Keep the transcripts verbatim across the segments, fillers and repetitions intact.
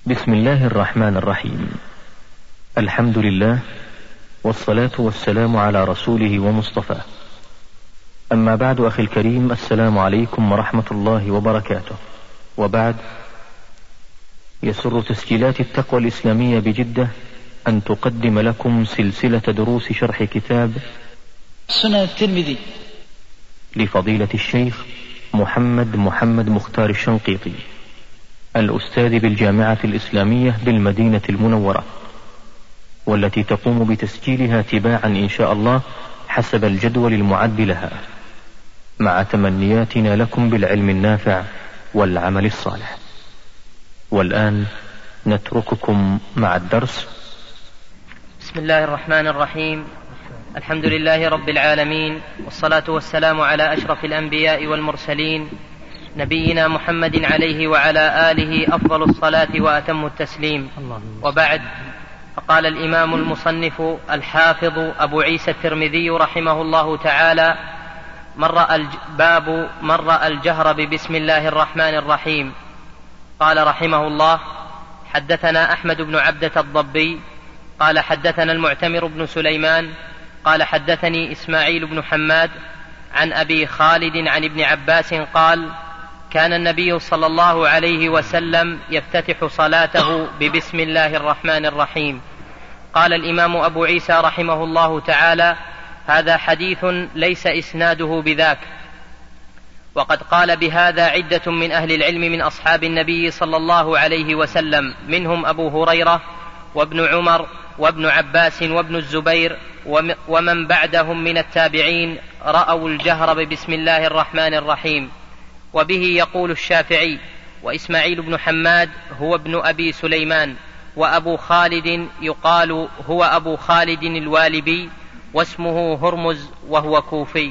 بسم الله الرحمن الرحيم. الحمد لله والصلاة والسلام على رسوله ومصطفاه. أما بعد، أخي الكريم، السلام عليكم ورحمة الله وبركاته. وبعد، يسر تسجيلات التقوى الإسلامية بجدة أن تقدم لكم سلسلة دروس شرح كتاب سنن الترمذي لفضيلة الشيخ محمد محمد مختار الشنقيطي، الأستاذ بالجامعة الإسلامية بالمدينة المنورة، والتي تقوم بتسجيلها تباعا إن شاء الله حسب الجدول المعد لها، مع تمنياتنا لكم بالعلم النافع والعمل الصالح. والآن نترككم مع الدرس. بسم الله الرحمن الرحيم. الحمد لله رب العالمين، والصلاة والسلام على أشرف الأنبياء والمرسلين، نبينا محمد عليه وعلى آله أفضل الصلاة وأتم التسليم. وبعد، فقال الإمام المصنف الحافظ أبو عيسى الترمذي رحمه الله تعالى: مر باب مر الجهر ببسم الله الرحمن الرحيم. قال رحمه الله: حدثنا أحمد بن عبدة الضبي قال حدثنا المعتمر بن سليمان قال حدثني إسماعيل بن حماد عن أبي خالد عن ابن عباس قال: كان النبي صلى الله عليه وسلم يفتتح صلاته ببسم الله الرحمن الرحيم. قال الإمام أبو عيسى رحمه الله تعالى: هذا حديث ليس إسناده بذاك، وقد قال بهذا عدة من أهل العلم من أصحاب النبي صلى الله عليه وسلم، منهم أبو هريرة وابن عمر وابن عباس وابن الزبير ومن بعدهم من التابعين رأوا الجهر ببسم الله الرحمن الرحيم. وبه يقول الشافعي، وإسماعيل بن حماد هو ابن أبي سليمان، وأبو خالد يقال هو أبو خالد الوالبي، واسمه هرمز وهو كوفي.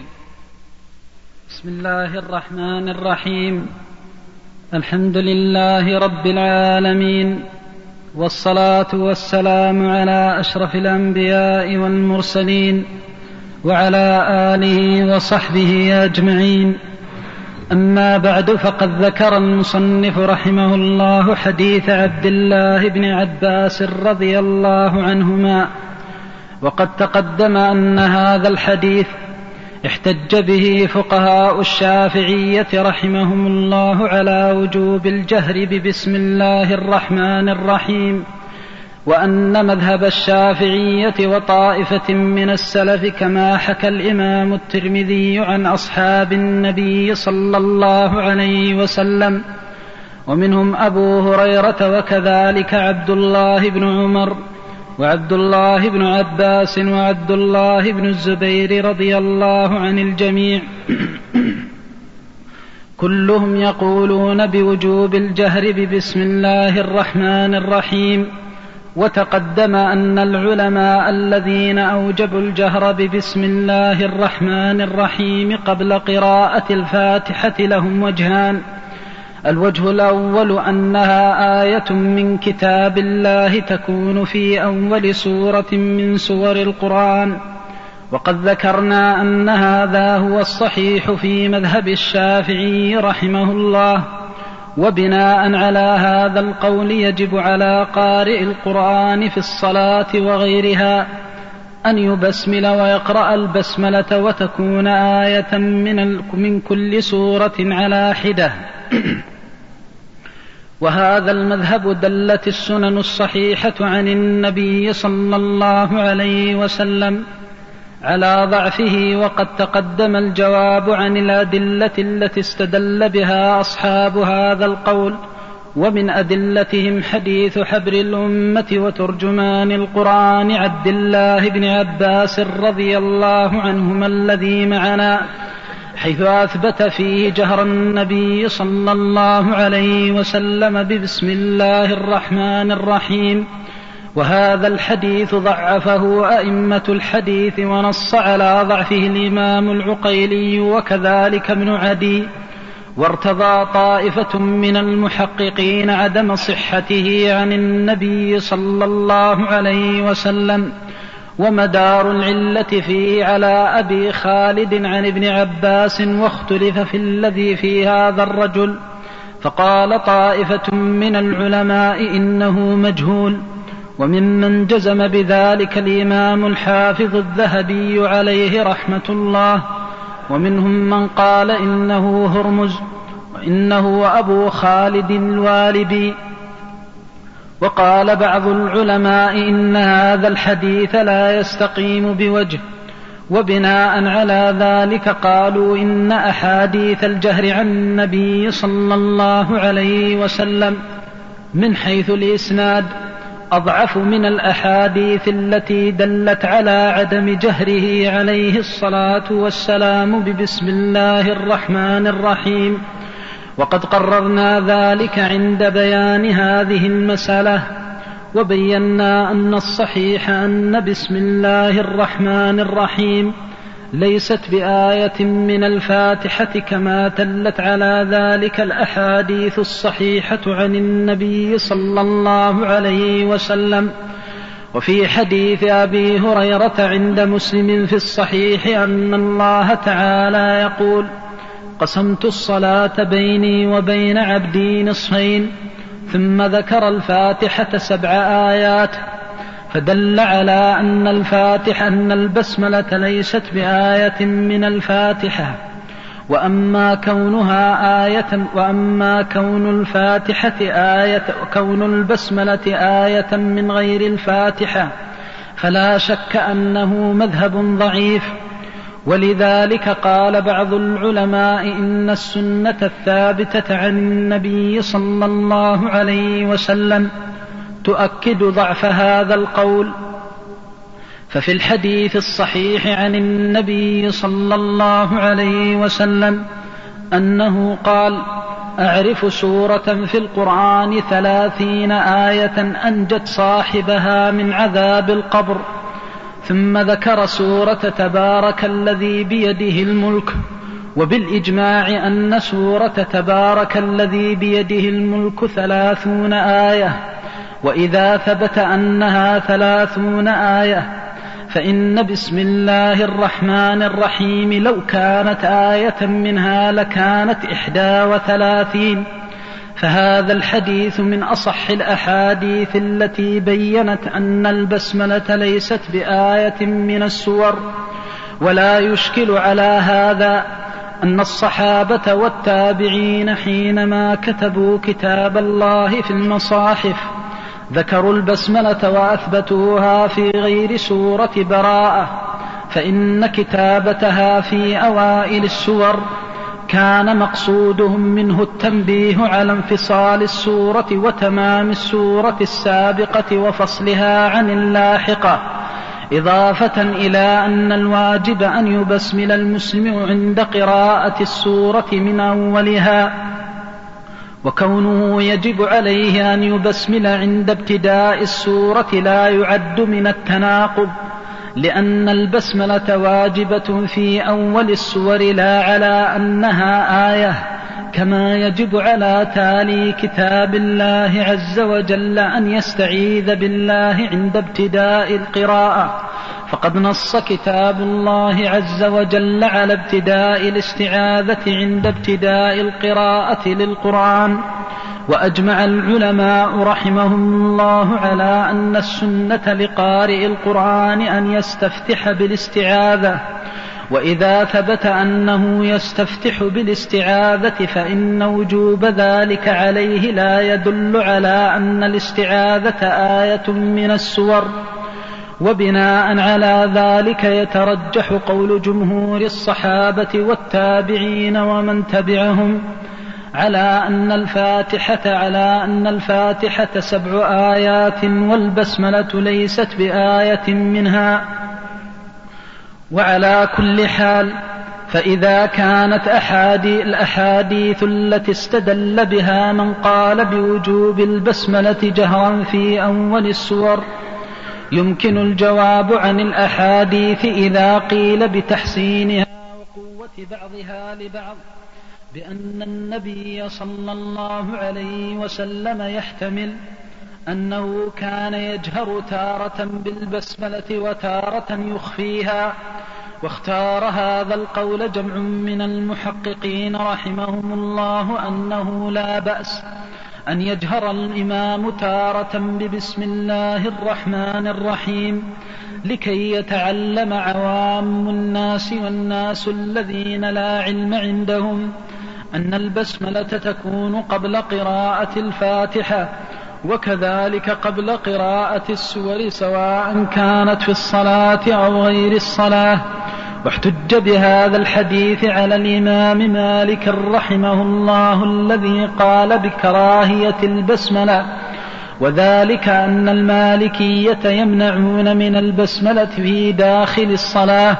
بسم الله الرحمن الرحيم. الحمد لله رب العالمين، والصلاة والسلام على أشرف الأنبياء والمرسلين وعلى آله وصحبه أجمعين. أما بعد، فقد ذكر المصنف رحمه الله حديث عبد الله بن عباس رضي الله عنهما، وقد تقدم أن هذا الحديث احتج به فقهاء الشافعية رحمهم الله على وجوب الجهر ببسم الله الرحمن الرحيم، وأن مذهب الشافعية وطائفة من السلف، كما حكى الإمام الترمذي عن أصحاب النبي صلى الله عليه وسلم، ومنهم أبو هريرة وكذلك عبد الله بن عمر وعبد الله بن عباس وعبد الله بن الزبير رضي الله عن الجميع، كلهم يقولون بوجوب الجهر ببسم الله الرحمن الرحيم. وتقدم أن العلماء الذين أوجبوا الجهر ببسم الله الرحمن الرحيم قبل قراءة الفاتحة لهم وجهان: الوجه الأول أنها آية من كتاب الله تكون في أول سورة من سور القرآن، وقد ذكرنا أن هذا هو الصحيح في مذهب الشافعي رحمه الله. وبناء على هذا القول يجب على قارئ القرآن في الصلاة وغيرها أن يبسمل ويقرأ البسملة، وتكون آية من, من كل سورة على حدة. وهذا المذهب دلت السنن الصحيحة عن النبي صلى الله عليه وسلم على ضعفه، وقد تقدم الجواب عن الأدلة التي استدل بها أصحاب هذا القول. ومن أدلتهم حديث حبر الأمة وترجمان القرآن عبد الله بن عباس رضي الله عنهما الذي معنا، حيث أثبت فيه جهر النبي صلى الله عليه وسلم ببسم الله الرحمن الرحيم. وهذا الحديث ضعفه أئمة الحديث، ونص على ضعفه الإمام العقيلي وكذلك ابن عدي، وارتضى طائفة من المحققين عدم صحته عن النبي صلى الله عليه وسلم. ومدار العلة فيه على أبي خالد عن ابن عباس، واختلف في الذي في هذا الرجل، فقال طائفة من العلماء إنه مجهول، وممن جزم بذلك الإمام الحافظ الذهبي عليه رحمة الله، ومنهم من قال إنه هرمز وإنه أبو خالد الوالبي. وقال بعض العلماء إن هذا الحديث لا يستقيم بوجه، وبناء على ذلك قالوا إن أحاديث الجهر عن النبي صلى الله عليه وسلم من حيث الإسناد أضعف من الأحاديث التي دلت على عدم جهره عليه الصلاة والسلام ببسم الله الرحمن الرحيم، وقد قررنا ذلك عند بيان هذه المسألة، وبينا أن الصحيح أن بسم الله الرحمن الرحيم ليست بآية من الفاتحة كما دلت على ذلك الأحاديث الصحيحة عن النبي صلى الله عليه وسلم. وفي حديث أبي هريرة عند مسلم في الصحيح أن الله تعالى يقول: قسمت الصلاة بيني وبين عبدي نصفين، ثم ذكر الفاتحة سبع آيات، فدل على أن الفاتحة أن البسملة ليست بآية من الفاتحة، وأما كونها آية وأما كون الفاتحة آية وكون البسملة آية من غير الفاتحة فلا شك أنه مذهب ضعيف. ولذلك قال بعض العلماء إن السنة الثابتة عن النبي صلى الله عليه وسلم تؤكد ضعف هذا القول. ففي الحديث الصحيح عن النبي صلى الله عليه وسلم أنه قال: أعرف سورة في القرآن ثلاثين آية أنجت صاحبها من عذاب القبر، ثم ذكر سورة تبارك الذي بيده الملك، وبالإجماع أن سورة تبارك الذي بيده الملك ثلاثون آية، وإذا ثبت أنها ثلاثون آية فإن بسم الله الرحمن الرحيم لو كانت آية منها لكانت إحدى وثلاثين. فهذا الحديث من أصح الأحاديث التي بيّنت أن البسملة ليست بآية من السور. ولا يشكل على هذا أن الصحابة والتابعين حينما كتبوا كتاب الله في المصاحف ذكروا البسملة وأثبتوها في غير سورة براءة، فإن كتابتها في أوائل السور كان مقصودهم منه التنبيه على انفصال السورة وتمام السورة السابقة وفصلها عن اللاحقة، إضافة إلى أن الواجب أن يبسمل المسلم عند قراءة السورة من أولها، وكونه يجب عليه أن يبسمل عند ابتداء السورة لا يعد من التناقض، لأن البسملة واجبة في أول السور لا على أنها آية، كما يجب على تالي كتاب الله عز وجل أن يستعيذ بالله عند ابتداء القراءة، فقد نص كتاب الله عز وجل على ابتداء الاستعاذة عند ابتداء القراءة للقرآن. وأجمع العلماء رحمهم الله على أن السنة لقارئ القرآن أن يستفتح بالاستعاذة، وإذا ثبت أنه يستفتح بالاستعاذة فإن وجوب ذلك عليه لا يدل على أن الاستعاذة آية من السور. وبناء على ذلك يترجح قول جمهور الصحابة والتابعين ومن تبعهم على أن الفاتحة على أن الفاتحة سبع آيات والبسملة ليست بآية منها. وعلى كل حال فإذا كانت أحادي الأحاديث التي استدل بها من قال بوجوب البسملة جهرا في أول السور يمكن الجواب عن الأحاديث إذا قيل بتحسينها وقوة بعضها لبعض بأن النبي صلى الله عليه وسلم يحتمل أنه كان يجهر تارة بالبسملة وتارة يخفيها، واختار هذا القول جمع من المحققين رحمهم الله أنه لا بأس أن يجهر الإمام تارة ببسم الله الرحمن الرحيم لكي يتعلم عوام الناس والناس الذين لا علم عندهم أن البسملة تكون قبل قراءة الفاتحة، وكذلك قبل قراءة السور سواء كانت في الصلاة أو غير الصلاة. واحتج بهذا الحديث على الإمام مالك رحمه الله الذي قال بكراهية البسملة، وذلك أن المالكية يمنعون من البسملة في داخل الصلاة،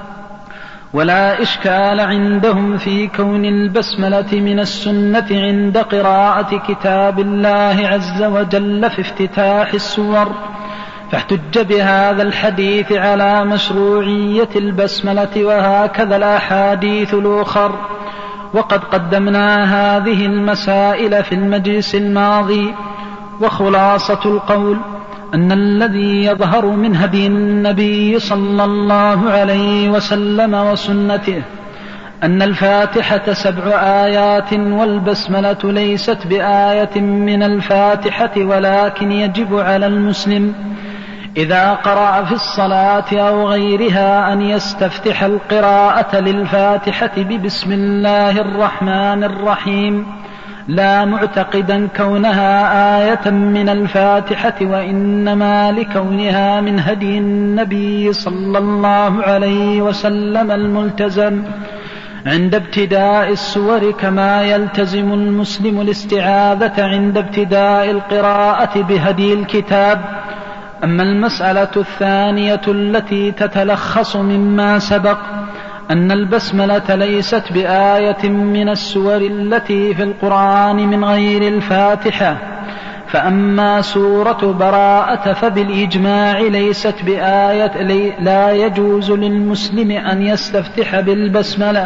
ولا إشكال عندهم في كون البسملة من السنة عند قراءة كتاب الله عز وجل في افتتاح السور، فاحتج بهذا الحديث على مشروعية البسملة، وهكذا الأحاديث الأخر. وقد قدمنا هذه المسائل في المجلس الماضي، وخلاصة القول أن الذي يظهر من هدي النبي صلى الله عليه وسلم وسنته أن الفاتحة سبع آيات، والبسملة ليست بآية من الفاتحة، ولكن يجب على المسلم إذا قرأ في الصلاة أو غيرها أن يستفتح القراءة للفاتحة ببسم الله الرحمن الرحيم، لا معتقدا كونها آية من الفاتحة، وإنما لكونها من هدي النبي صلى الله عليه وسلم الملتزم عند ابتداء السور، كما يلتزم المسلم الاستعاذة عند ابتداء القراءة بهدي الكتاب. أما المسألة الثانية التي تتلخص مما سبق أن البسملة ليست بآية من السور التي في القرآن من غير الفاتحة، فأما سورة براءة فبالإجماع ليست بآية، لا يجوز للمسلم أن يستفتح بالبسملة،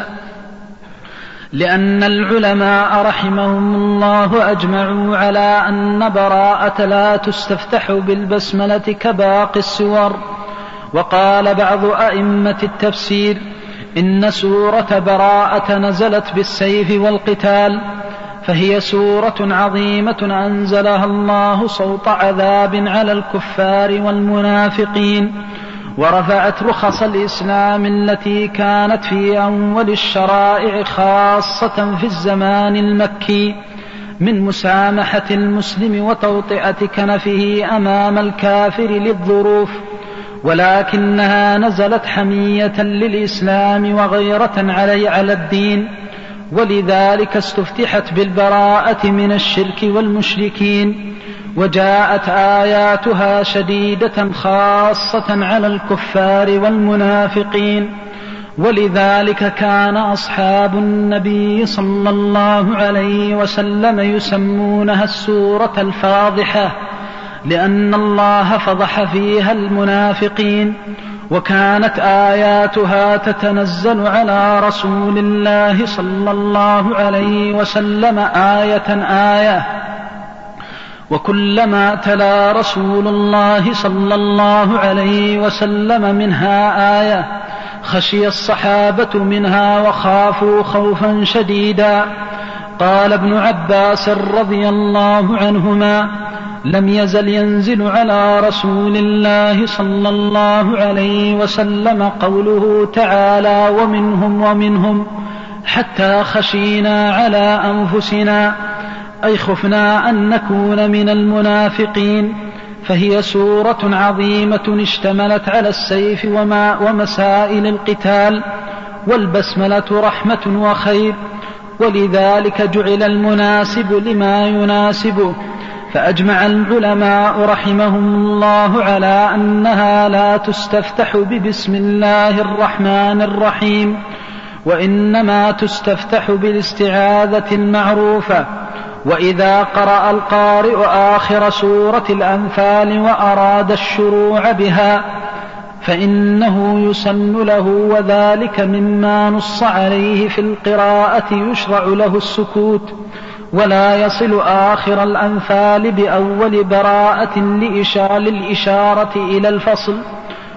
لأن العلماء رحمهم الله أجمعوا على أن براءة لا تستفتح بالبسملة كباقي السور. وقال بعض أئمة التفسير إن سورة براءة نزلت بالسيف والقتال، فهي سورة عظيمة أنزلها الله صوت عذاب على الكفار والمنافقين، ورفعت رخص الإسلام التي كانت في أول الشرائع خاصة في الزمان المكي من مسامحة المسلم وتوطئة كنفه أمام الكافر للظروف، ولكنها نزلت حمية للإسلام وغيرة علي على الدين، ولذلك استفتحت بالبراءة من الشرك والمشركين، وجاءت آياتها شديدة خاصة على الكفار والمنافقين. ولذلك كان أصحاب النبي صلى الله عليه وسلم يسمونها السورة الفاضحة، لأن الله فضح فيها المنافقين، وكانت آياتها تتنزل على رسول الله صلى الله عليه وسلم آية آية، وكلما تلا رسول الله صلى الله عليه وسلم منها آية خشي الصحابة منها وخافوا خوفا شديدا. قال ابن عباس رضي الله عنهما: لم يزل ينزل على رسول الله صلى الله عليه وسلم قوله تعالى: ومنهم ومنهم، حتى خشينا على أنفسنا، أي خفنا أن نكون من المنافقين. فهي سورة عظيمة اشتملت على السيف وما ومسائل القتال، والبسملة رحمة وخير، ولذلك جعل المناسب لما يناسبه. فأجمع العلماء رحمهم الله على أنها لا تستفتح ببسم الله الرحمن الرحيم، وإنما تستفتح بالاستعاذة المعروفة. وإذا قرأ القارئ آخر سورة الأنفال وأراد الشروع بها فإنه يسن له، وذلك مما نص عليه في القراءة، يشرع له السكوت، ولا يصل آخر الأنفال بأول براءة للإشارة إلى الفصل،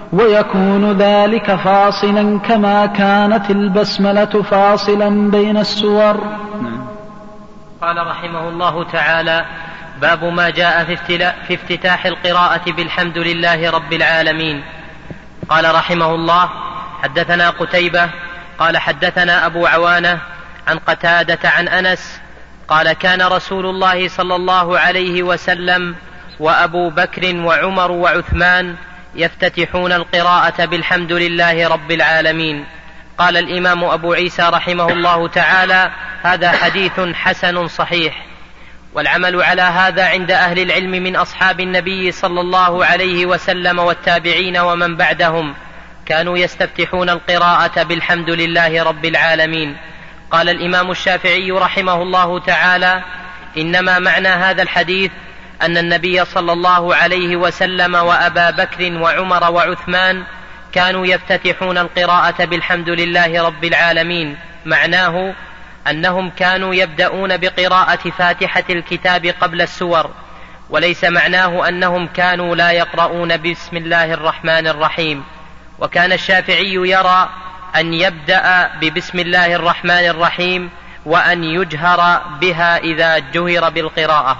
ويكون ذلك فاصلا كما كانت البسملة فاصلا بين السور. قال رحمه الله تعالى: باب ما جاء في افتتاح القراءة بالحمد لله رب العالمين. قال رحمه الله: حدثنا قتيبة قال حدثنا أبو عوانة عن قتادة عن أنس قال: كان رسول الله صلى الله عليه وسلم وأبو بكر وعمر وعثمان يفتتحون القراءة بالحمد لله رب العالمين. قال الإمام أبو عيسى رحمه الله تعالى: هذا حديث حسن صحيح. والعمل على هذا عند أهل العلم من أصحاب النبي صلى الله عليه وسلم والتابعين ومن بعدهم كانوا يستفتحون القراءة بالحمد لله رب العالمين. قال الإمام الشافعي رحمه الله تعالى: إنما معنى هذا الحديث أن النبي صلى الله عليه وسلم وأبا بكر وعمر وعثمان كانوا يفتتحون القراءة بالحمد لله رب العالمين. معناه أنهم كانوا يبدأون بقراءة فاتحة الكتاب قبل السور، وليس معناه أنهم كانوا لا يقرؤون بسم الله الرحمن الرحيم. وكان الشافعي يرى أن يبدأ ببسم الله الرحمن الرحيم وأن يجهر بها إذا جهر بالقراءة.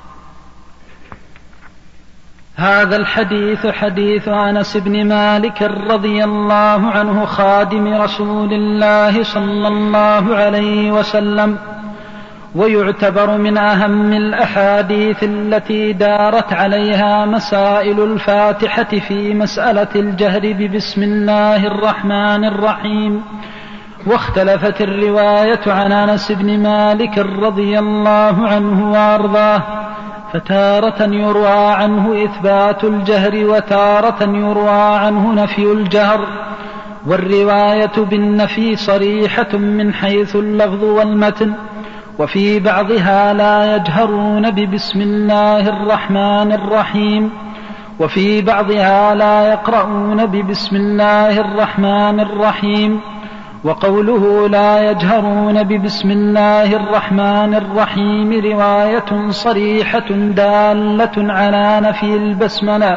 هذا الحديث حديث أنس بن مالك رضي الله عنه خادم رسول الله صلى الله عليه وسلم، ويعتبر من أهم الأحاديث التي دارت عليها مسائل الفاتحة في مسألة الجهر ببسم الله الرحمن الرحيم. واختلفت الرواية عن أنس بن مالك رضي الله عنه وأرضاه، فتارة يروى عنه إثبات الجهر وتارة يروى عنه نفي الجهر، والرواية بالنفي صريحة من حيث اللفظ والمتن، وفي بعضها لا يجهرون ببسم الله الرحمن الرحيم، وفي بعضها لا يقرؤون ببسم الله الرحمن الرحيم. وقوله لا يجهرون ببسم الله الرحمن الرحيم رواية صريحة دالة على نفي البسملة،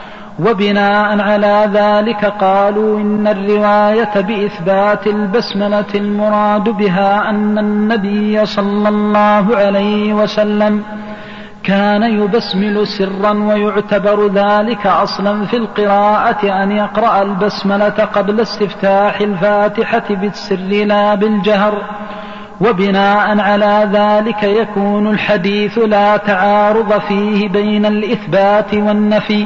وبناء على ذلك قالوا إن الرواية بإثبات البسملة المراد بها أن النبي صلى الله عليه وسلم كان يبسمل سرا، ويعتبر ذلك أصلا في القراءة أن يقرأ البسملة قبل استفتاح الفاتحة بالسر لا بالجهر. وبناء على ذلك يكون الحديث لا تعارض فيه بين الإثبات والنفي،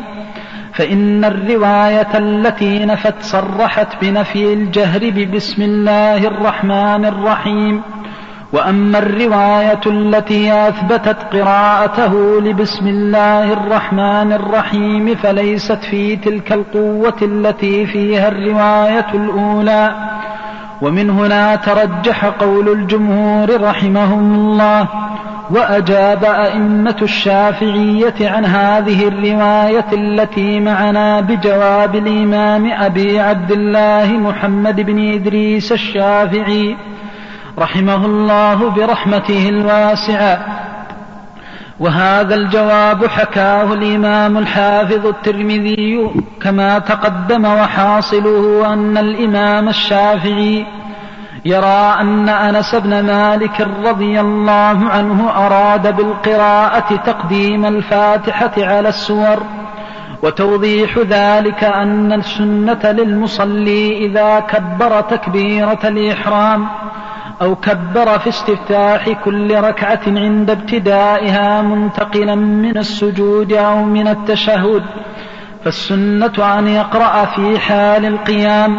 فإن الرواية التي نفت صرحت بنفي الجهر ببسم الله الرحمن الرحيم، وأما الرواية التي أثبتت قراءته لبسم الله الرحمن الرحيم فليست في تلك القوة التي فيها الرواية الأولى. ومن هنا ترجح قول الجمهور رحمهم الله، وأجاب أئمة الشافعية عن هذه الرواية التي معنا بجواب الإمام أبي عبد الله محمد بن إدريس الشافعي رحمه الله برحمته الواسعة. وهذا الجواب حكاه الإمام الحافظ الترمذي كما تقدم، وحاصله أن الإمام الشافعي يرى أن أنس بن مالك رضي الله عنه أراد بالقراءة تقديم الفاتحة على السور، وتوضيح ذلك أن السنة للمصلي إذا كبر تكبيرة الإحرام أو كبر في استفتاح كل ركعة عند ابتدائها منتقلا من السجود أو من التشهد، فالسنة أن يقرأ في حال القيام،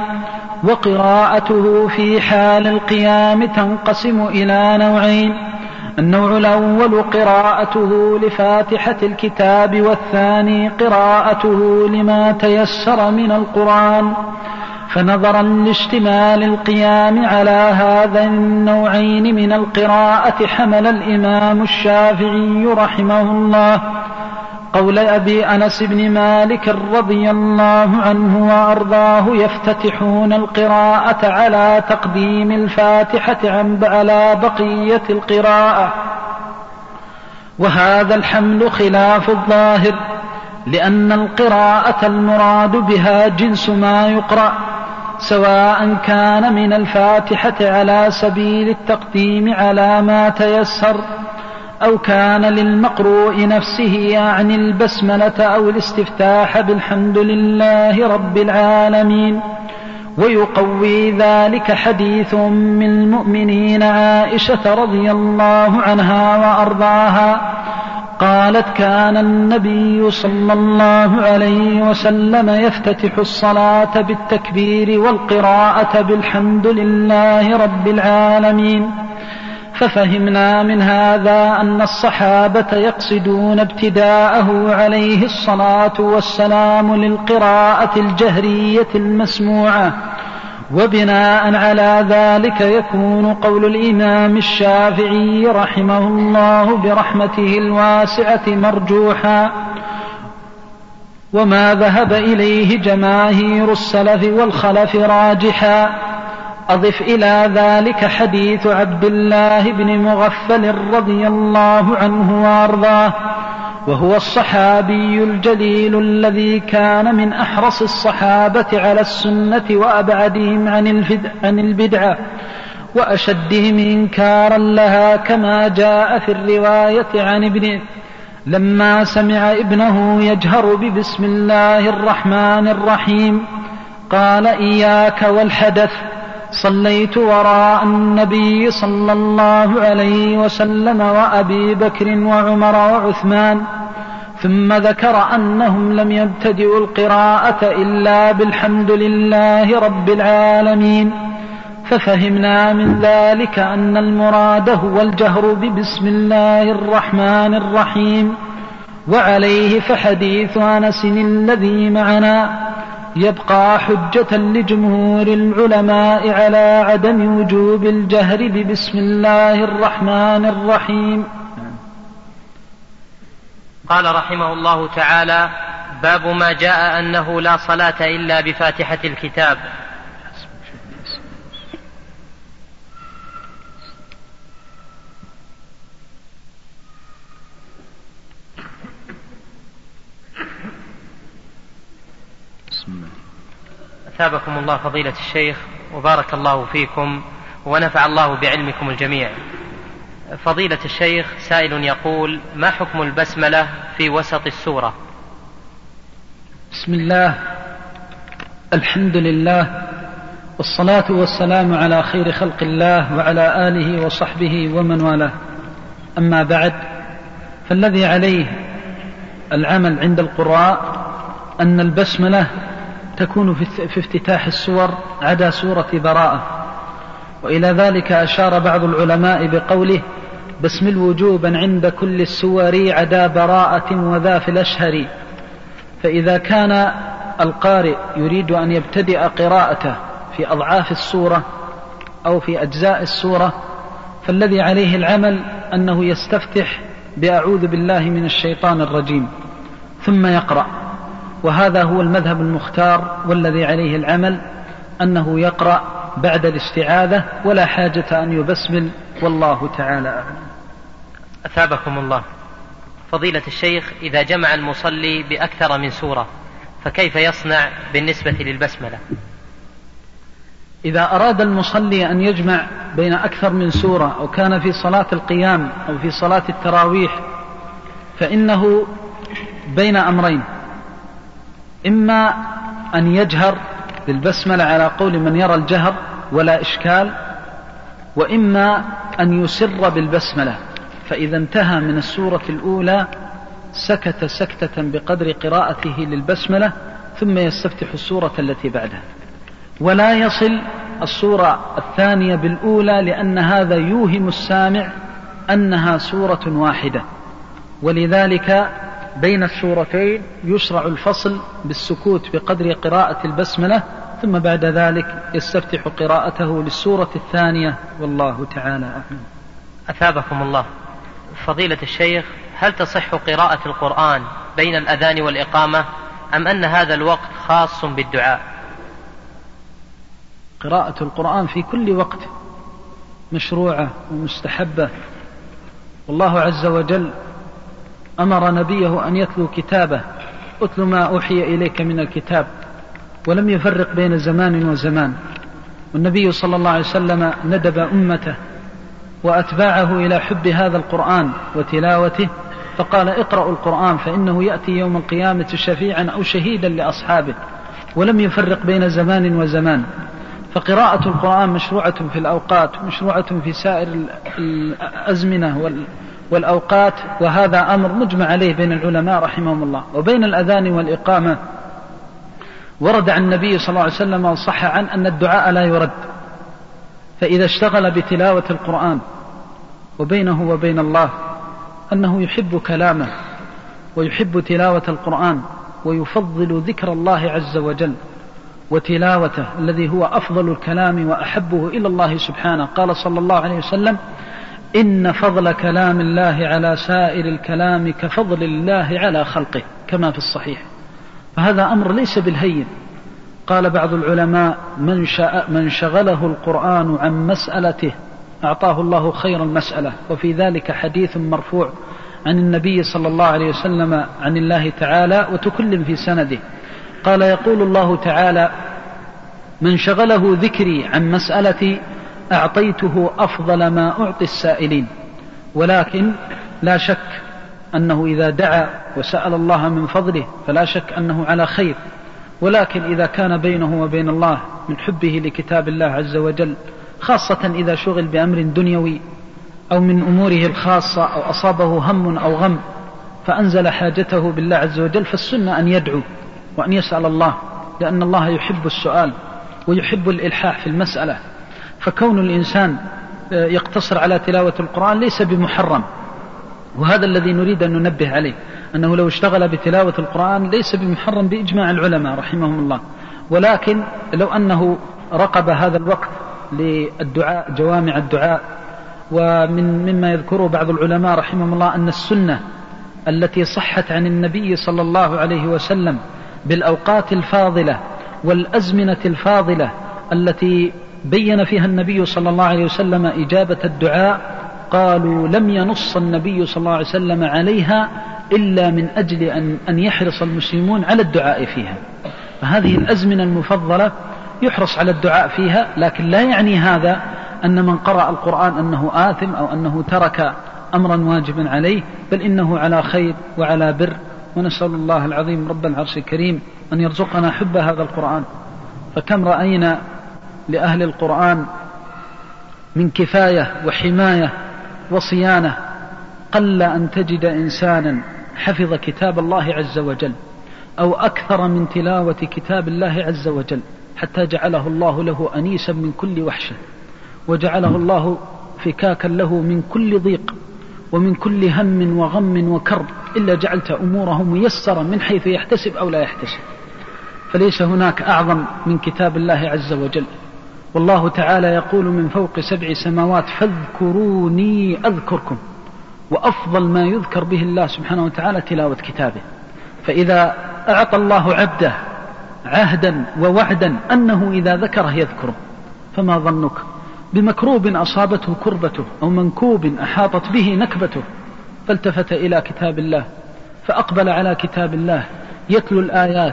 وقراءته في حال القيام تنقسم إلى نوعين: النوع الأول قراءته لفاتحة الكتاب، والثاني قراءته لما تيسر من القرآن. فنظرا لاشتمال القيام على هذين النوعين من القراءة حمل الإمام الشافعي رحمه الله قول أبي أنس بن مالك رضي الله عنه وأرضاه يفتتحون القراءة على تقديم الفاتحة على بقية القراءة، وهذا الحمل خلاف الظاهر، لأن القراءة المراد بها جنس ما يقرأ، سواء كان من الفاتحة على سبيل التقديم على ما تيسر، أو كان للمقروء نفسه يعني البسملة أو الاستفتاح بالحمد لله رب العالمين. ويقوي ذلك حديث من المؤمنين عائشة رضي الله عنها وأرضاها قالت: كان النبي صلى الله عليه وسلم يفتتح الصلاة بالتكبير والقراءة بالحمد لله رب العالمين. ففهمنا من هذا أن الصحابة يقصدون ابتداءه عليه الصلاة والسلام للقراءة الجهرية المسموعة، وبناء على ذلك يكون قول الإمام الشافعي رحمه الله برحمته الواسعة مرجوحا، وما ذهب إليه جماهير السلف والخلف راجحا. أضف إلى ذلك حديث عبد الله بن مغفل رضي الله عنه وأرضاه، وهو الصحابي الجليل الذي كان من أحرص الصحابة على السنة وأبعدهم عن البدعة وأشدهم إنكارا لها، كما جاء في الرواية عن ابنه لما سمع ابنه يجهر ببسم الله الرحمن الرحيم قال: إياك والحدث، صليت وراء النبي صلى الله عليه وسلم وأبي بكر وعمر وعثمان، ثم ذكر أنهم لم يبتدئوا القراءة إلا بالحمد لله رب العالمين. ففهمنا من ذلك أن المراد هو الجهر ببسم الله الرحمن الرحيم. وعليه فحديث أنس الذي معنا يبقى حجة لجمهور العلماء على عدم وجوب الجهر ببسم الله الرحمن الرحيم. قال رحمه الله تعالى: باب ما جاء أنه لا صلاة إلا بفاتحة الكتاب. أثابكم الله فضيلة الشيخ وبارك الله فيكم ونفع الله بعلمكم الجميع. فضيلة الشيخ، سائل يقول: ما حكم البسملة في وسط السورة؟ بسم الله، الحمد لله، والصلاة والسلام على خير خلق الله وعلى آله وصحبه ومن والاه. أما بعد، فالذي عليه العمل عند القراء أن البسملة تكون في افتتاح السور عدا سورة براءة، وإلى ذلك أشار بعض العلماء بقوله: بسم الوجوبا عند كل السور عدا براءة وذا في الأشهر. فإذا كان القارئ يريد أن يبتدئ قراءته في أضعاف السورة أو في أجزاء السورة، فالذي عليه العمل أنه يستفتح بأعوذ بالله من الشيطان الرجيم ثم يقرأ، وهذا هو المذهب المختار، والذي عليه العمل أنه يقرأ بعد الاستعاذة ولا حاجة أن يبسمل، والله تعالى أعلم. أثابكم الله. فضيلة الشيخ، إذا جمع المصلي بأكثر من سورة فكيف يصنع بالنسبة للبسملة؟ إذا أراد المصلي أن يجمع بين أكثر من سورة أو كان في صلاة القيام أو في صلاة التراويح فإنه بين أمرين: إما أن يجهر بالبسملة على قول من يرى الجهر ولا إشكال، وإما أن يسر بالبسملة، فإذا انتهى من السورة الأولى سكت سكتة بقدر قراءته للبسملة ثم يستفتح السورة التي بعدها، ولا يصل السورة الثانية بالأولى، لأن هذا يوهم السامع أنها سورة واحدة، ولذلك بين السورتين يشرع الفصل بالسكوت بقدر قراءة البسملة، ثم بعد ذلك يستفتح قراءته للسورة الثانية، والله تعالى أعلم. أثابكم الله. فضيلة الشيخ، هل تصح قراءة القرآن بين الأذان والإقامة، أم أن هذا الوقت خاص بالدعاء؟ قراءة القرآن في كل وقت مشروعة ومستحبة، والله عز وجل أمر نبيه أن يتلو كتابه أتل ما أوحي إليك من الكتاب، ولم يفرق بين زمان وزمان. والنبي صلى الله عليه وسلم ندب أمته وأتباعه إلى حب هذا القرآن وتلاوته، فقال اقرأوا القرآن فإنه يأتي يوم القيامة شفيعا أو شهيدا لأصحابه، ولم يفرق بين زمان وزمان. فقراءة القرآن مشروعة في الأوقات، مشروعة في سائر الأزمنة والأوقات، وهذا أمر مجمع عليه بين العلماء رحمهم الله. وبين الأذان والإقامة ورد عن النبي صلى الله عليه وسلم وصح عنه أن الدعاء لا يرد، فإذا اشتغل بتلاوة القرآن وبينه وبين الله أنه يحب كلامه ويحب تلاوة القرآن ويفضل ذكر الله عز وجل وتلاوته الذي هو أفضل الكلام وأحبه إلى الله سبحانه. قال صلى الله عليه وسلم إن فضل كلام الله على سائر الكلام كفضل الله على خلقه، كما في الصحيح. فهذا أمر ليس بالهين. قال بعض العلماء من, من شغله القرآن عن مسألته أعطاه الله خير المسألة. وفي ذلك حديث مرفوع عن النبي صلى الله عليه وسلم عن الله تعالى وتكلم في سنده. قال يقول الله تعالى من شغله ذكري عن مسألتي أعطيته أفضل ما أعطي السائلين. ولكن لا شك أنه إذا دعا وسأل الله من فضله فلا شك أنه على خير، ولكن إذا كان بينه وبين الله من حبه لكتاب الله عز وجل، خاصة إذا شغل بأمر دنيوي أو من أموره الخاصة أو أصابه هم أو غم فأنزل حاجته بالله عز وجل، فالسنة أن يدعو وأن يسأل الله، لأن الله يحب السؤال ويحب الإلحاح في المسألة. فكون الإنسان يقتصر على تلاوة القرآن ليس بمحرم، وهذا الذي نريد أن ننبه عليه، أنه لو اشتغل بتلاوة القرآن ليس بمحرم بإجماع العلماء رحمهم الله. ولكن لو أنه رقب هذا الوقت للدعاء جوامع الدعاء، ومن مما يذكره بعض العلماء رحمهم الله أن السنة التي صحت عن النبي صلى الله عليه وسلم بالأوقات الفاضلة والأزمنة الفاضلة التي بين فيها النبي صلى الله عليه وسلم إجابة الدعاء، قالوا لم ينص النبي صلى الله عليه وسلم عليها إلا من أجل أن, أن يحرص المسلمون على الدعاء فيها. فهذه الأزمنة المفضلة يحرص على الدعاء فيها، لكن لا يعني هذا أن من قرأ القرآن أنه آثم أو أنه ترك أمرا واجبا عليه، بل إنه على خير وعلى بر. ونسأل الله العظيم رب العرش الكريم أن يرزقنا حب هذا القرآن. فكم رأينا لأهل القرآن من كفاية وحماية وصيانة، قل أن تجد إنسانا حفظ كتاب الله عز وجل أو أكثر من تلاوة كتاب الله عز وجل حتى جعله الله له أنيسا من كل وحشة، وجعله الله فكاكا له من كل ضيق ومن كل هم وغم وكرب، إلا جعلت أموره ميسرا من حيث يحتسب أو لا يحتسب. فليس هناك أعظم من كتاب الله عز وجل. والله تعالى يقول من فوق سبع سماوات فاذكروني أذكركم، وأفضل ما يذكر به الله سبحانه وتعالى تلاوة كتابه. فإذا أعطى الله عبده عهدا ووعدا أنه إذا ذكره يذكره، فما ظنك بمكروب أصابته كربته أو منكوب أحاطت به نكبته فالتفت إلى كتاب الله فأقبل على كتاب الله يتلو الآيات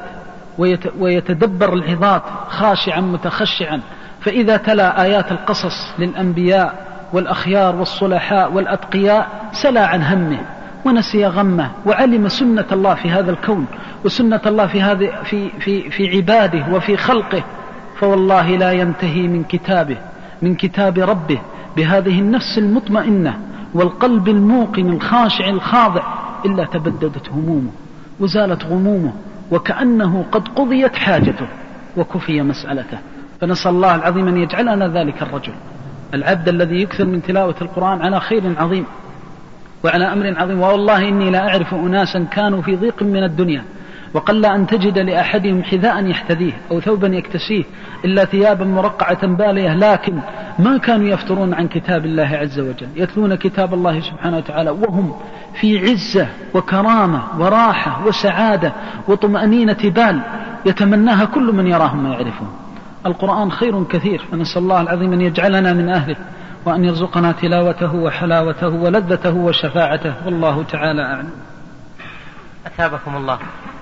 ويتدبر العظات خاشعا متخشعا، فإذا تلا آيات القصص للأنبياء والأخيار والصلحاء والأتقياء سلى عن همه ونسي غمه، وعلم سنة الله في هذا الكون وسنة الله في, هذه في, في, في عباده وفي خلقه. فوالله لا ينتهي من كتابه من كتاب ربه بهذه النفس المطمئنة والقلب الموقن الخاشع الخاضع إلا تبددت همومه وزالت غمومه، وكأنه قد قضيت حاجته وكفي مسألته. فنسأل الله العظيم أن يجعلنا ذلك الرجل العبد الذي يكثر من تلاوة القرآن على خير عظيم وعلى أمر عظيم. والله إني لا أعرف أناسا كانوا في ضيق من الدنيا وقل أن تجد لأحدهم حذاء يحتديه أو ثوبا يكتسيه إلا ثيابا مرقعة بالية، لكن ما كانوا يفترون عن كتاب الله عز وجل، يتلون كتاب الله سبحانه وتعالى وهم في عزة وكرامة وراحة وسعادة وطمأنينة بال يتمناها كل من يراهم ما يعرفون. القرآن خير كثير، فنسأل الله العظيم أن يجعلنا من أهله وأن يرزقنا تلاوته وحلاوته ولذته وشفاعته، والله تعالى أعلم. أثابكم الله.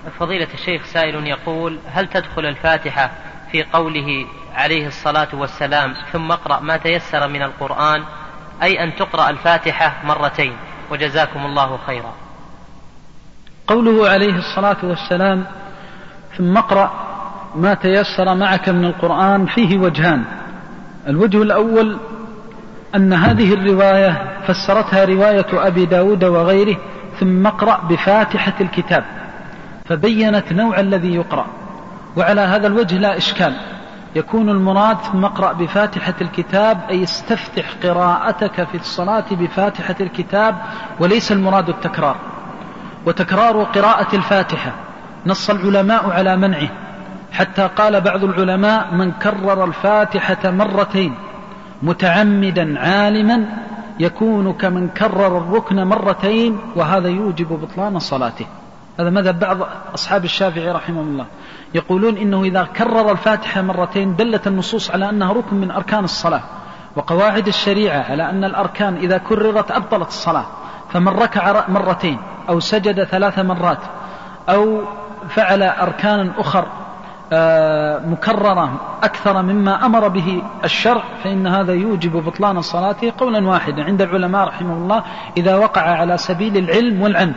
فضيلة الشيخ سائل يقول: هل تدخل الفاتحة في قوله عليه الصلاة والسلام ثم اقرأ ما تيسر من القرآن، أي أن تقرأ الفاتحة مرتين؟ وجزاكم الله خيرا. قوله عليه الصلاة والسلام ثم اقرأ ما تيسر معك من القرآن فيه وجهان. الوجه الأول أن هذه الرواية فسرتها رواية أبي داود وغيره ثم اقرأ بفاتحة الكتاب، فبينت نوع الذي يقرأ، وعلى هذا الوجه لا إشكال. يكون المراد ثم اقرأ بفاتحة الكتاب أي استفتح قراءتك في الصلاة بفاتحة الكتاب، وليس المراد التكرار. وتكرار قراءة الفاتحة نص العلماء على منعه، حتى قال بعض العلماء: من كرر الفاتحة مرتين متعمدا عالما يكون كمن كرر الركن مرتين، وهذا يوجب بطلان صلاته. هذا مذهب بعض أصحاب الشافعي رحمه الله، يقولون إنه إذا كرر الفاتحة مرتين دلت النصوص على أنها ركن من أركان الصلاة، وقواعد الشريعة على أن الأركان إذا كررت أبطلت الصلاة. فمن ركع مرتين أو سجد ثلاث مرات أو فعل أركان أخر مكررة أكثر مما أمر به الشرع فإن هذا يوجب بطلان صلاته قولا واحدا عند العلماء رحمه الله، إذا وقع على سبيل العلم والعمد.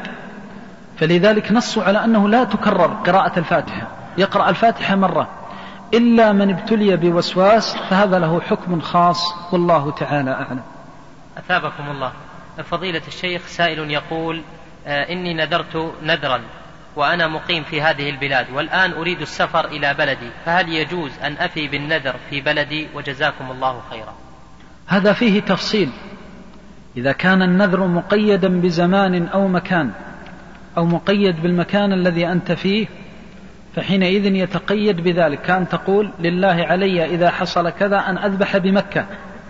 فلذلك نصوا على أنه لا تكرر قراءة الفاتحة، يقرأ الفاتحة مرة، إلا من ابتلي بوسواس فهذا له حكم خاص، والله تعالى أعلم. أثابكم الله. فضيلة الشيخ سائل يقول: آه إني نذرت نذرا وأنا مقيم في هذه البلاد، والآن أريد السفر إلى بلدي، فهل يجوز أن أفي بالنذر في بلدي؟ وجزاكم الله خيرا. هذا فيه تفصيل. إذا كان النذر مقيدا بزمان أو مكان أو مقيد بالمكان الذي أنت فيه فحينئذ يتقيد بذلك، كان تقول: لله علي إذا حصل كذا أن أذبح بمكة،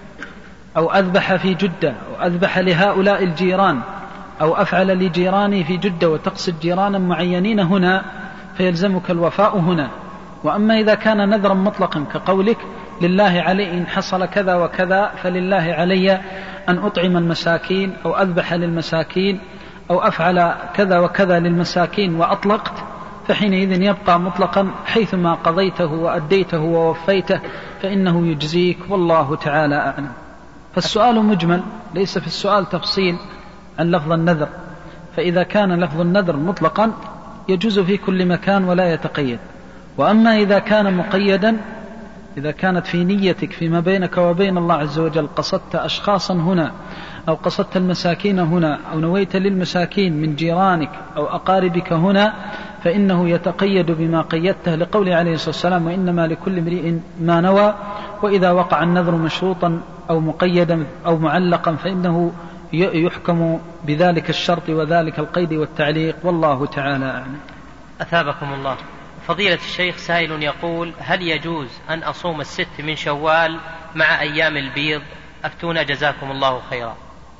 أو أذبح في جدة، أو أذبح لهؤلاء الجيران، أو أفعل لجيراني في جدة، وتقصد جيرانا معينين هنا، فيلزمك الوفاء هنا. وأما إذا كان نذرا مطلقا كقولك: لله علي إن حصل كذا وكذا فلله علي أن أطعم المساكين، أو أذبح للمساكين، أو أفعل كذا وكذا للمساكين، وأطلقت، فحينئذ يبقى مطلقا حيثما قضيته وأديته ووفيته فإنه يجزيك، والله تعالى أعلم. فالسؤال مجمل، ليس في السؤال تفصيل عن لفظ النذر، فإذا كان لفظ النذر مطلقا يجوز في كل مكان ولا يتقيد. وأما إذا كان مقيدا، إذا كانت في نيتك فيما بينك وبين الله عز وجل قصدت أشخاصا هنا، أو قصدت المساكين هنا، أو نويت للمساكين من جيرانك أو أقاربك هنا، فإنه يتقيد بما قيدته، لقول عليه الصلاة والسلام: وإنما لكل امرئ ما نوى. وإذا وقع النذر مشروطا أو مقيدا أو معلقا فإنه يحكم بذلك الشرط وذلك القيد والتعليق، والله تعالى أعلم. أثابكم الله. فضيلة الشيخ سائل يقول: هل يجوز أن أصوم الست من شوال مع أيام البيض؟ أفتونا جزاكم الله خيرا.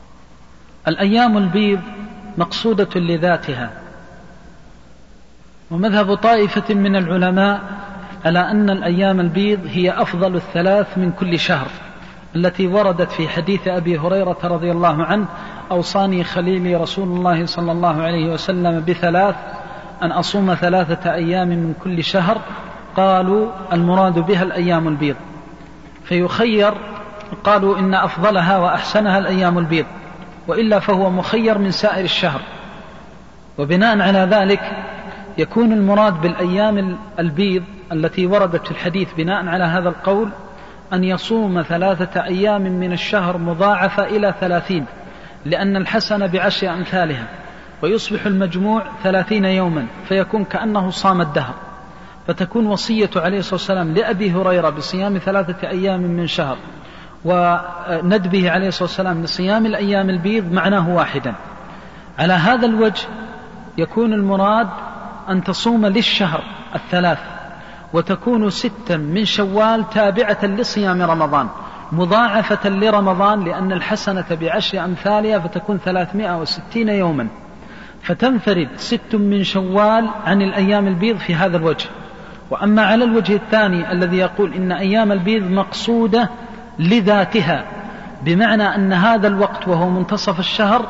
الأيام البيض مقصودة لذاتها، ومذهب طائفة من العلماء على أن الأيام البيض هي أفضل الثلاث من كل شهر، التي وردت في حديث أبي هريرة رضي الله عنه: أوصاني خليلي رسول الله صلى الله عليه وسلم بثلاث، أن أصوم ثلاثة أيام من كل شهر. قالوا المراد بها الأيام البيض، فيخير. قالوا إن أفضلها وأحسنها الأيام البيض، وإلا فهو مخير من سائر الشهر. وبناء على ذلك يكون المراد بالأيام البيض التي وردت في الحديث بناء على هذا القول أن يصوم ثلاثة أيام من الشهر مضاعفة إلى ثلاثين، لأن الحسنة بعشر أمثالها، ويصبح المجموع ثلاثين يوما، فيكون كأنه صام الدهر. فتكون وصية عليه الصلاة والسلام لأبي هريرة بصيام ثلاثة أيام من شهر، وندبه عليه الصلاة والسلام لصيام الأيام البيض معناه واحدا. على هذا الوجه يكون المراد أن تصوم للشهر الثلاث، وتكون ستا من شوال تابعة لصيام رمضان مضاعفة لرمضان، لأن الحسنة بعشر أمثالها، فتكون ثلاثمائة وستين يوما. فتنفرد ست من شوال عن الأيام البيض في هذا الوجه. وأما على الوجه الثاني الذي يقول إن أيام البيض مقصودة لذاتها، بمعنى أن هذا الوقت وهو منتصف الشهر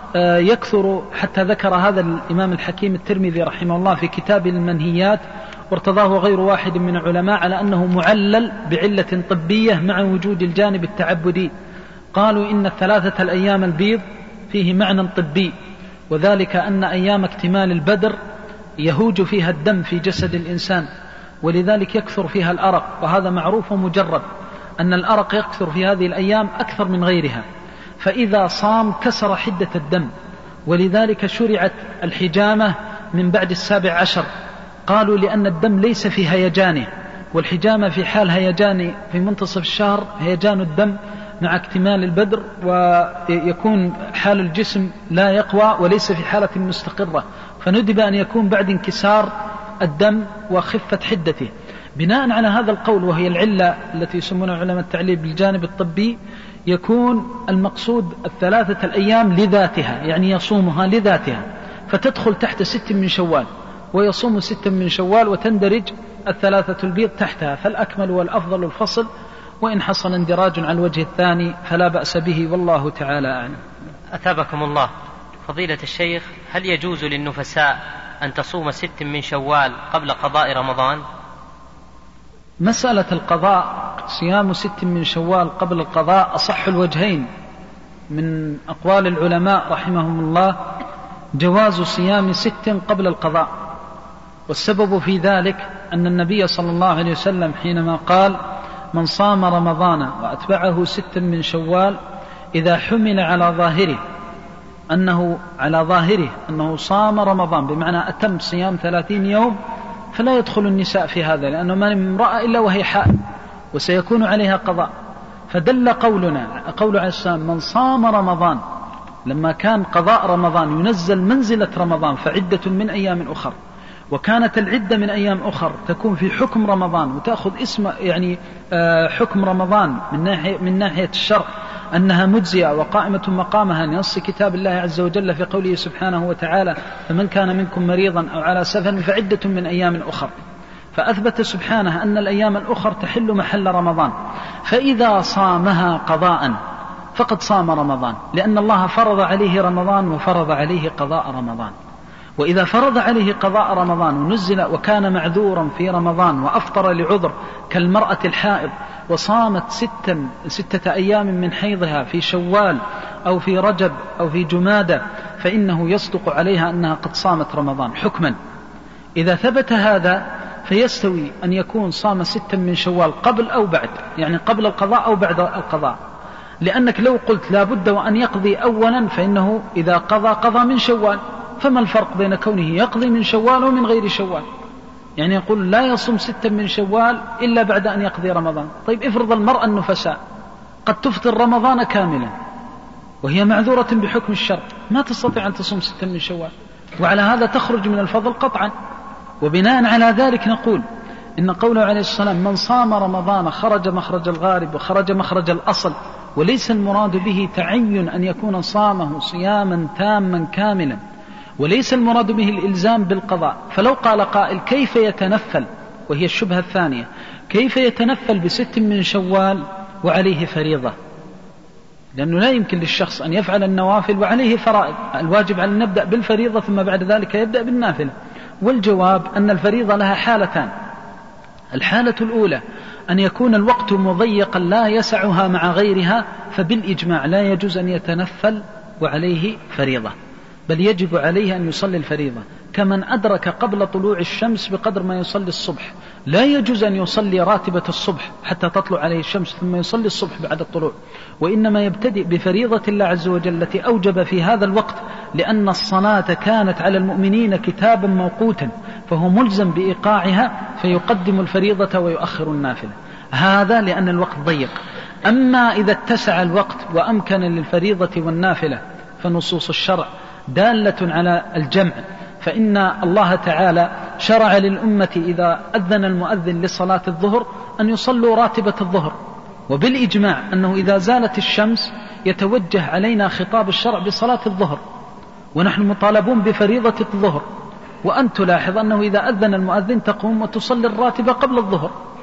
يكثر، حتى ذكر هذا الإمام الحكيم الترمذي رحمه الله في كتاب المنهيات، وارتضاه غير واحد من العلماء على أنه معلل بعلة طبية مع وجود الجانب التعبدي. قالوا إن الثلاثة الأيام البيض فيه معنى طبي، وذلك أن أيام اكتمال البدر يهوج فيها الدم في جسد الإنسان، ولذلك يكثر فيها الأرق، وهذا معروف ومجرب أن الأرق يكثر في هذه الأيام أكثر من غيرها، فإذا صام كسر حدة الدم، ولذلك شرعت الحجامة من بعد السابع عشر. قالوا لأن الدم ليس في هيجانه، والحجامة في حال هيجان في منتصف الشهر هيجان الدم مع اكتمال البدر، ويكون حال الجسم لا يقوى وليس في حالة مستقرة، فندب أن يكون بعد انكسار الدم وخفة حدته. بناء على هذا القول، وهي العلة التي يسمونها علماء التعليل بالجانب الطبي، يكون المقصود الثلاثة الأيام لذاتها، يعني يصومها لذاتها، فتدخل تحت ست من شوال، ويصوم ست من شوال، وتندرج الثلاثة البيض تحتها، فالأكمل والأفضل الفصل، وإن حصل اندراج على الوجه الثاني فلا بأس به، والله تعالى أعلم. أثابكم الله. فضيلة الشيخ، هل يجوز للنفساء أن تصوم ست من شوال قبل قضاء رمضان؟ مسألة القضاء، صيام ست من شوال قبل القضاء، أصح الوجهين من أقوال العلماء رحمهم الله جواز صيام ست قبل القضاء، والسبب في ذلك أن النبي صلى الله عليه وسلم حينما قال: من صام رمضان وأتبعه ست من شوال، إذا حمل على ظاهره أنه على ظاهره أنه صام رمضان، بمعنى أتم صيام ثلاثين يوم، فلا يدخل النساء في هذا، لأنه ما من امرأة إلا وهي حائض وسيكون عليها قضاء. فدل قولنا قول عليه السلام: من صام رمضان، لما كان قضاء رمضان ينزل منزلة رمضان فعدة من أيام أخر، وكانت العدة من أيام أخر تكون في حكم رمضان وتأخذ اسم يعني حكم رمضان من ناحية من ناحية الشرع أنها مجزئة وقائمة مقامها لنص كتاب الله عز وجل في قوله سبحانه وتعالى: فمن كان منكم مريضا أو على سفر فعدة من أيام أخر. فأثبت سبحانه أن الأيام الأخر تحل محل رمضان، فإذا صامها قضاء فقد صام رمضان، لأن الله فرض عليه رمضان وفرض عليه قضاء رمضان. وإذا فرض عليه قضاء رمضان ونزل وكان معذورا في رمضان وأفطر لعذر كالمرأة الحائض وصامت ستا ستة أيام من حيضها في شوال أو في رجب أو في جمادة، فإنه يصدق عليها أنها قد صامت رمضان حكما. إذا ثبت هذا فيستوي أن يكون صام ستا من شوال قبل أو بعد، يعني قبل القضاء أو بعد القضاء، لأنك لو قلت لا بد وأن يقضي أولا، فإنه إذا قضى قضى من شوال، فما الفرق بين كونه يقضي من شوال ومن غير شوال؟ يعني يقول لا يصوم ستا من شوال إلا بعد أن يقضي رمضان. طيب افرض المرأة النفساء قد تفطر رمضان كاملا وهي معذورة بحكم الشرع، ما تستطيع أن تصوم ستا من شوال، وعلى هذا تخرج من الفضل قطعا. وبناء على ذلك نقول إن قوله عليه السلام: من صام رمضان خرج مخرج الغارب وخرج مخرج الأصل، وليس المراد به تعين أن يكون صامه صياما تاما كاملا، وليس المراد به الإلزام بالقضاء. فلو قال قائل: كيف يتنفل؟ وهي الشبهة الثانية، كيف يتنفل بست من شوال وعليه فريضة؟ لأنه لا يمكن للشخص أن يفعل النوافل وعليه فرائض، الواجب على أن نبدأ بالفريضة ثم بعد ذلك يبدأ بالنافلة. والجواب أن الفريضة لها حالتان: الحالة الأولى أن يكون الوقت مضيقا لا يسعها مع غيرها، فبالإجماع لا يجوز أن يتنفل وعليه فريضة، بل يجب عليه أن يصلي الفريضة، كمن أدرك قبل طلوع الشمس بقدر ما يصلي الصبح. لا يجوز أن يصلي راتبة الصبح حتى تطلع عليه الشمس ثم يصلي الصبح بعد الطلوع، وإنما يبتدئ بفريضة الله عز وجل التي أوجب في هذا الوقت، لأن الصلاة كانت على المؤمنين كتابا موقوتا، فهو ملزم بإيقاعها، فيقدم الفريضة ويؤخر النافلة. هذا لأن الوقت ضيق. أما إذا اتسع الوقت وأمكن للفريضة والنافلة فنصوص الشرع دالة على الجمع، فإن الله تعالى شرع للأمة إذا أذن المؤذن لصلاة الظهر أن يصلوا راتبة الظهر، وبالإجماع أنه إذا زالت الشمس يتوجه علينا خطاب الشرع بصلاة الظهر، ونحن مطالبون بفريضة الظهر. وأن تلاحظ أنه إذا أذن المؤذن تقوم وتصلي الراتبة قبل الظهر،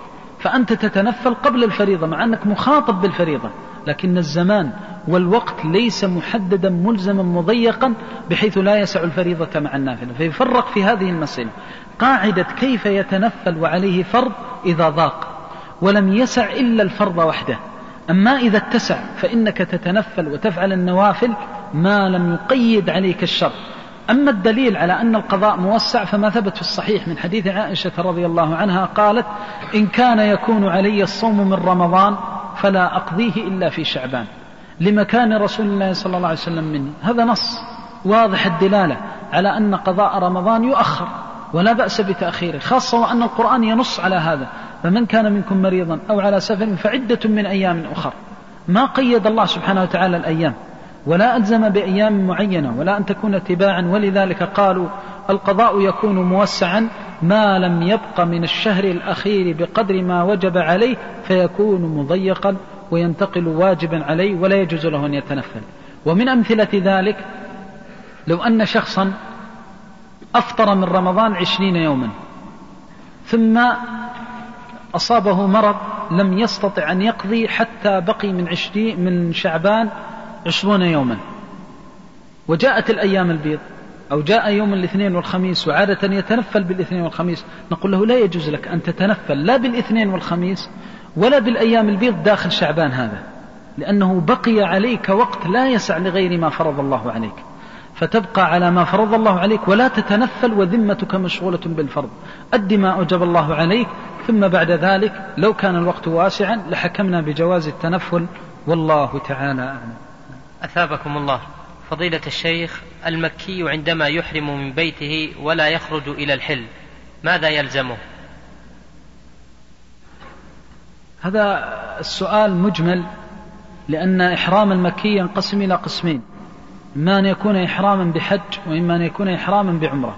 فأنت تتنفل قبل الفريضة مع أنك مخاطب بالفريضة، لكن الزمان والوقت ليس محددا ملزما مضيقا بحيث لا يسع الفريضة مع النافلة، فيفرق في هذه المسألة قاعدة كيف يتنفل وعليه فرض إذا ضاق ولم يسع إلا الفرض وحده. أما إذا اتسع فإنك تتنفل وتفعل النوافل ما لم يقيد عليك الشر. أما الدليل على أن القضاء موسع فما ثبت في الصحيح من حديث عائشة رضي الله عنها قالت: إن كان يكون علي الصوم من رمضان فلا أقضيه إلا في شعبان لمكان رسول الله صلى الله عليه وسلم مني. هذا نص واضح الدلالة على أن قضاء رمضان يؤخر ولا بأس بتأخيره، خاصة وأن القرآن ينص على هذا: فمن كان منكم مريضا أو على سفر فعدة من أيام أخر. ما قيد الله سبحانه وتعالى الأيام ولا ألزم بأيام معينة ولا أن تكون تباعا، ولذلك قالوا القضاء يكون موسعا ما لم يبق من الشهر الأخير بقدر ما وجب عليه فيكون مضيقا وينتقل واجبا عليه ولا يجوز له أن يتنفل. ومن أمثلة ذلك لو أن شخصا أفطر من رمضان عشرين يوما ثم أصابه مرض لم يستطع أن يقضي حتى بقي من, عشرين من شعبان عشرون يوما، وجاءت الأيام البيض أو جاء يوم الاثنين والخميس وعادة يتنفل بالاثنين والخميس، نقول له لا يجوز لك أن تتنفل لا بالاثنين والخميس ولا بالأيام البيض داخل شعبان هذا، لأنه بقي عليك وقت لا يسع لغير ما فرض الله عليك، فتبقى على ما فرض الله عليك ولا تتنفل وذمتك مشغولة بالفرض. أد ما أوجب الله عليك، ثم بعد ذلك لو كان الوقت واسعا لحكمنا بجواز التنفل، والله تعالى أعلم. أثابكم الله. فضيلة الشيخ، المكي عندما يحرم من بيته ولا يخرج إلى الحل ماذا يلزمه؟ هذا السؤال مجمل، لأن إحرام المكي ينقسم إلى قسمين: إما أن يكون إحراما بحج وإما أن يكون إحراما بعمرة.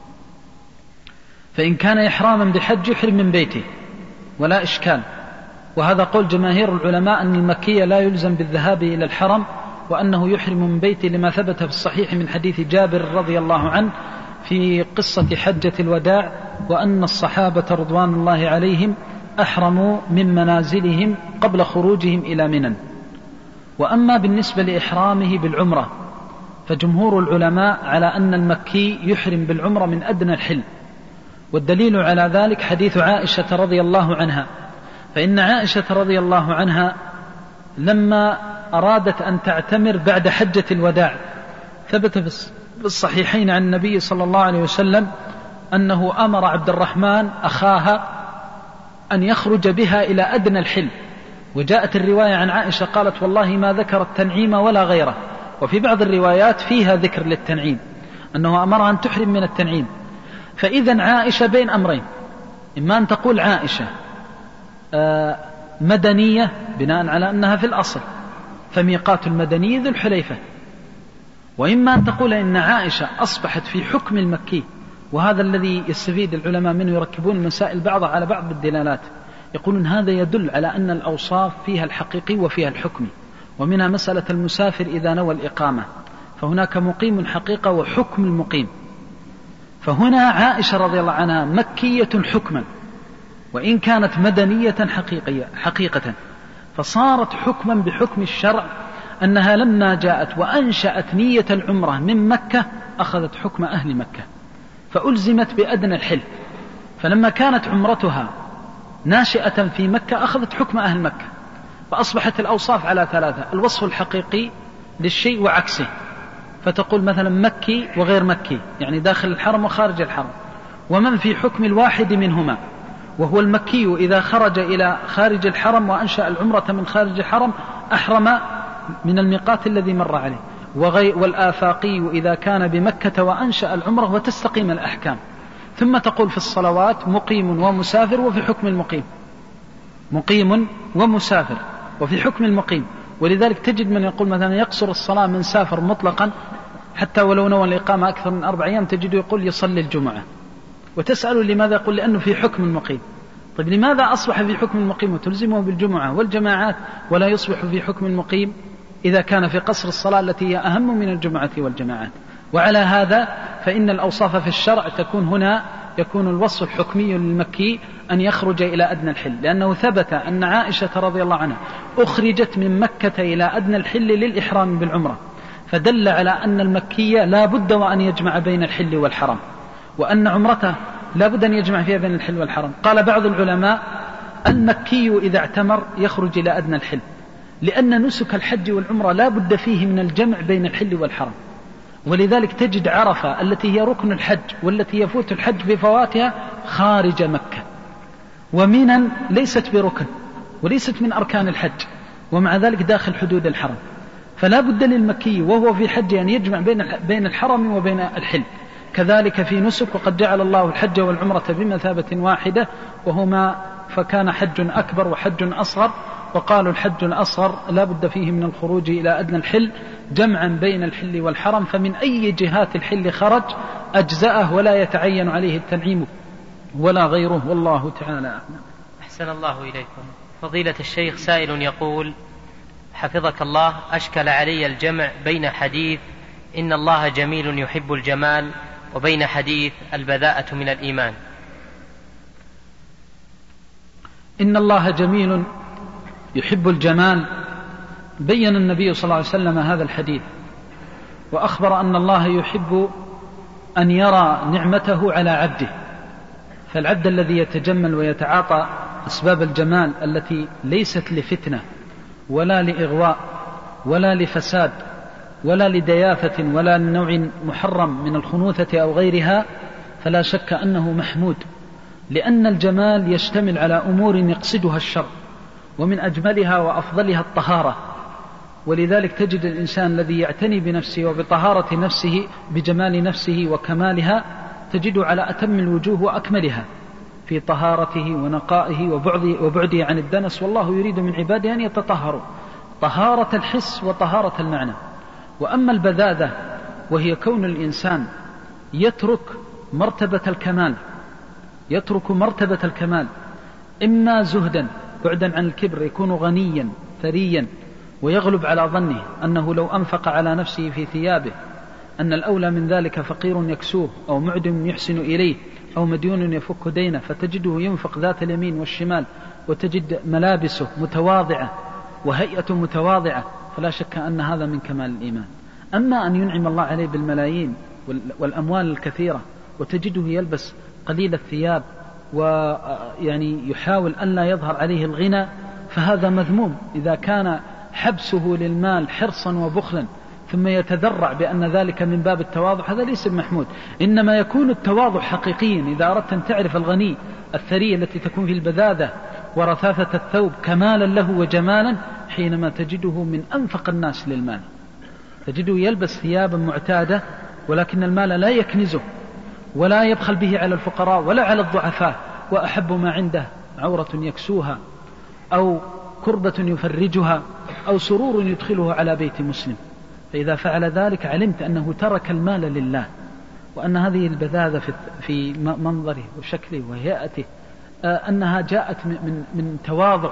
فإن كان إحراما بحج يحرم من بيته ولا إشكال، وهذا قول جماهير العلماء أن المكي لا يلزم بالذهاب إلى الحرم وأنه يحرم من بيته لما ثبت في الصحيح من حديث جابر رضي الله عنه في قصة حجة الوداع، وأن الصحابة رضوان الله عليهم أحرموا من منازلهم قبل خروجهم إلى منى. وأما بالنسبة لإحرامه بالعمرة فجمهور العلماء على أن المكي يحرم بالعمرة من أدنى الحل، والدليل على ذلك حديث عائشة رضي الله عنها، فإن عائشة رضي الله عنها لما أرادت أن تعتمر بعد حجة الوداع ثبت في الصحيحين عن النبي صلى الله عليه وسلم أنه أمر عبد الرحمن أخاها أن يخرج بها إلى أدنى الحل، وجاءت الرواية عن عائشة قالت: والله ما ذكر التنعيم ولا غيره، وفي بعض الروايات فيها ذكر للتنعيم أنه أمرها أن تحرم من التنعيم. فإذا عائشة بين أمرين: إما أن تقول عائشة مدنية بناء على أنها في الأصل فميقات المدني ذو الحليفة، وإما أن تقول إن عائشة أصبحت في حكم المكي، وهذا الذي يستفيد العلماء منه يركبون المسائل بعضها على بعض بالدلالات، يقولون هذا يدل على أن الأوصاف فيها الحقيقي وفيها الحكمي، ومنها مسألة المسافر إذا نوى الإقامة، فهناك مقيم حقيقة وحكم المقيم. فهنا عائشة رضي الله عنها مكية حكما وإن كانت مدنية حقيقية حقيقة، فصارت حكما بحكم الشرع أنها لما جاءت وأنشأت نية العمرة من مكة أخذت حكم أهل مكة فألزمت بأدنى الحل، فلما كانت عمرتها ناشئة في مكة أخذت حكم أهل مكة، فأصبحت الأوصاف على ثلاثة: الوصف الحقيقي للشيء وعكسه، فتقول مثلا مكي وغير مكي، يعني داخل الحرم وخارج الحرم، ومن في حكم الواحد منهما، وهو المكي إذا خرج إلى خارج الحرم وأنشأ العمرة من خارج الحرم أحرم من الميقات الذي مر عليه، والآفاقي إذا كان بمكة وأنشأ العمرة، وتستقيم الأحكام. ثم تقول في الصلوات مقيم ومسافر وفي حكم المقيم، مقيم ومسافر وفي حكم المقيم. ولذلك تجد من يقول مثلا يقصر الصلاة من سافر مطلقا حتى ولو نوى الإقامة أكثر من أربع أيام، تجد يقول يصلي الجمعة، وتسأل لماذا؟ يقول لأنه في حكم المقيم. طيب لماذا أصبح في حكم المقيم وتلزمه بالجمعة والجماعات ولا يصبح في حكم المقيم إذا كان في قصر الصلاة التي هي أهم من الجمعة والجماعات؟ وعلى هذا فإن الأوصاف في الشرع تكون هنا يكون الوصف الحكمي للمكي أن يخرج إلى أدنى الحل، لأنه ثبت أن عائشة رضي الله عنها أخرجت من مكة إلى أدنى الحل للإحرام بالعمرة، فدل على أن المكي لا بد وأن يجمع بين الحل والحرم، وأن عمرته لا بد أن يجمع فيها بين الحل والحرم. قال بعض العلماء المكي إذا اعتمر يخرج إلى أدنى الحل، لأن نسك الحج والعمرة لا بد فيه من الجمع بين الحل والحرم، ولذلك تجد عرفة التي هي ركن الحج والتي يفوت الحج بفواتها خارج مكة، ومنى ليست بركن وليست من أركان الحج، ومع ذلك داخل حدود الحرم. فلا بد للمكي وهو في حج أن يجمع بين الحرم وبين الحل. كذلك في نسك، وقد جعل الله الحج والعمرة بمثابة واحدة، وهما فكان حج أكبر وحج أصغر، وقالوا الحج الأصغر لا بد فيه من الخروج إلى أدنى الحل جمعا بين الحل والحرم، فمن أي جهات الحل خرج أجزأه ولا يتعين عليه التنعيم ولا غيره، والله تعالى أعلم. أحسن الله إليكم. فضيلة الشيخ، سائل يقول: حفظك الله، أشكل علي الجمع بين حديث إن الله جميل يحب الجمال وبين حديث البذاءة من الإيمان. إن الله جميل يحب الجمال، بين النبي صلى الله عليه وسلم هذا الحديث، وأخبر أن الله يحب أن يرى نعمته على عبده، فالعبد الذي يتجمل ويتعاطى أسباب الجمال التي ليست لفتنة ولا لإغواء ولا لفساد ولا لدياثة ولا لنوع محرم من الخنوثة أو غيرها، فلا شك أنه محمود، لأن الجمال يشتمل على أمور يقصدها الشر، ومن أجملها وأفضلها الطهارة. ولذلك تجد الإنسان الذي يعتني بنفسه وبطهارة نفسه بجمال نفسه وكمالها تجد على أتم الوجوه وأكملها في طهارته ونقائه وبعده عن الدنس، والله يريد من عباده أن يتطهروا طهارة الحس وطهارة المعنى. وأما البذاذة وهي كون الإنسان يترك مرتبة الكمال يترك مرتبة الكمال إما زهدا بعدا عن الكبر، يكون غنيا ثريا ويغلب على ظنه أنه لو أنفق على نفسه في ثيابه أن الأولى من ذلك فقير يكسوه أو معدم يحسن إليه أو مديون يفك دينه، فتجده ينفق ذات اليمين والشمال، وتجد ملابسه متواضعة وهيئة متواضعة، فلا شك أن هذا من كمال الإيمان. أما أن ينعم الله عليه بالملايين والأموال الكثيرة وتجده يلبس قليل الثياب ويعني يحاول أن لا يظهر عليه الغنى، فهذا مذموم. إذا كان حبسه للمال حرصا وبخلا ثم يتذرع بأن ذلك من باب التواضع، هذا ليس محمود. إنما يكون التواضع حقيقيا إذا أردت أن تعرف الغني الثري التي تكون في البذاذة ورثاثة الثوب كمالا له وجمالا، حينما تجده من أنفق الناس للمال، تجده يلبس ثيابا معتادة ولكن المال لا يكنزه ولا يبخل به على الفقراء ولا على الضعفاء، وأحب ما عنده عورة يكسوها أو كربة يفرجها أو سرور يدخله على بيت مسلم. فإذا فعل ذلك علمت أنه ترك المال لله، وأن هذه البذاذة في منظره وشكله وهيئته أنها جاءت من, من تواضع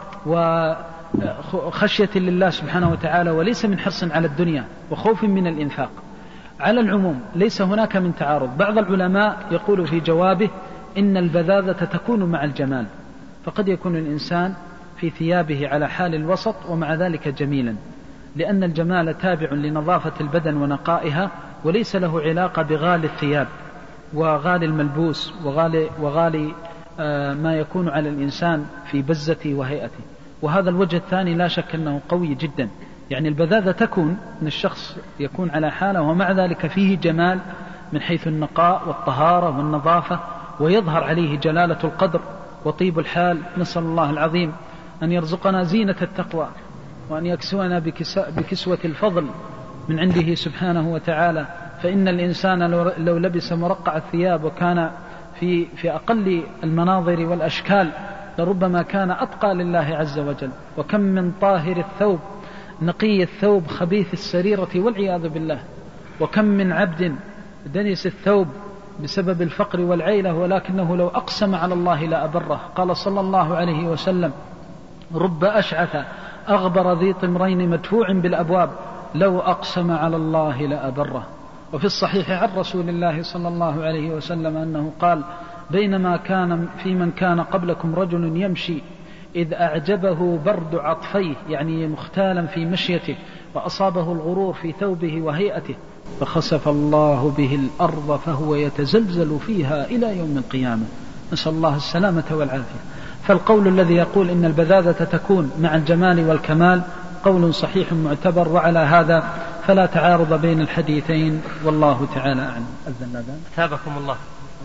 وخشية لله سبحانه وتعالى، وليس من حرص على الدنيا وخوف من الإنفاق. على العموم ليس هناك من تعارض. بعض العلماء يقول في جوابه إن البذاذة تكون مع الجمال، فقد يكون الإنسان في ثيابه على حال الوسط ومع ذلك جميلا، لأن الجمال تابع لنظافة البدن ونقائها، وليس له علاقة بغالي الثياب وغالي الملبوس وغالي, وغالي آه ما يكون على الإنسان في بزته وهيئته. وهذا الوجه الثاني لا شك أنه قوي جدا، يعني البذاذة تكون أن الشخص يكون على حاله ومع ذلك فيه جمال من حيث النقاء والطهارة والنظافة، ويظهر عليه جلالة القدر وطيب الحال. نسأل الله العظيم أن يرزقنا زينة التقوى، وأن يكسونا بكسوة الفضل من عنده سبحانه وتعالى. فإن الإنسان لو لبس مرقع الثياب وكان في, في أقل المناظر والأشكال لربما كان أتقى لله عز وجل. وكم من طاهر الثوب نقي الثوب خبيث السريرة والعياذ بالله، وكم من عبد دنس الثوب بسبب الفقر والعيلة ولكنه لو أقسم على الله لأبره. قال صلى الله عليه وسلم: رب أشعث أغبر ذي طمرين مدفوع بالأبواب لو أقسم على الله لأبره. وفي الصحيح عن رسول الله صلى الله عليه وسلم أنه قال: بينما كان في من كان قبلكم رجل يمشي إذ أعجبه برد عطفيه، يعني مختالا في مشيته، وأصابه الغرور في ثوبه وهيئته، فخسف الله به الأرض فهو يتزلزل فيها إلى يوم القيامة، نسأل الله السلامة والعافية. فالقول الذي يقول إن البذاذة تكون مع الجمال والكمال قول صحيح معتبر، وعلى هذا فلا تعارض بين الحديثين، والله تعالى أعلم. أذن الأذان. أثابكم الله.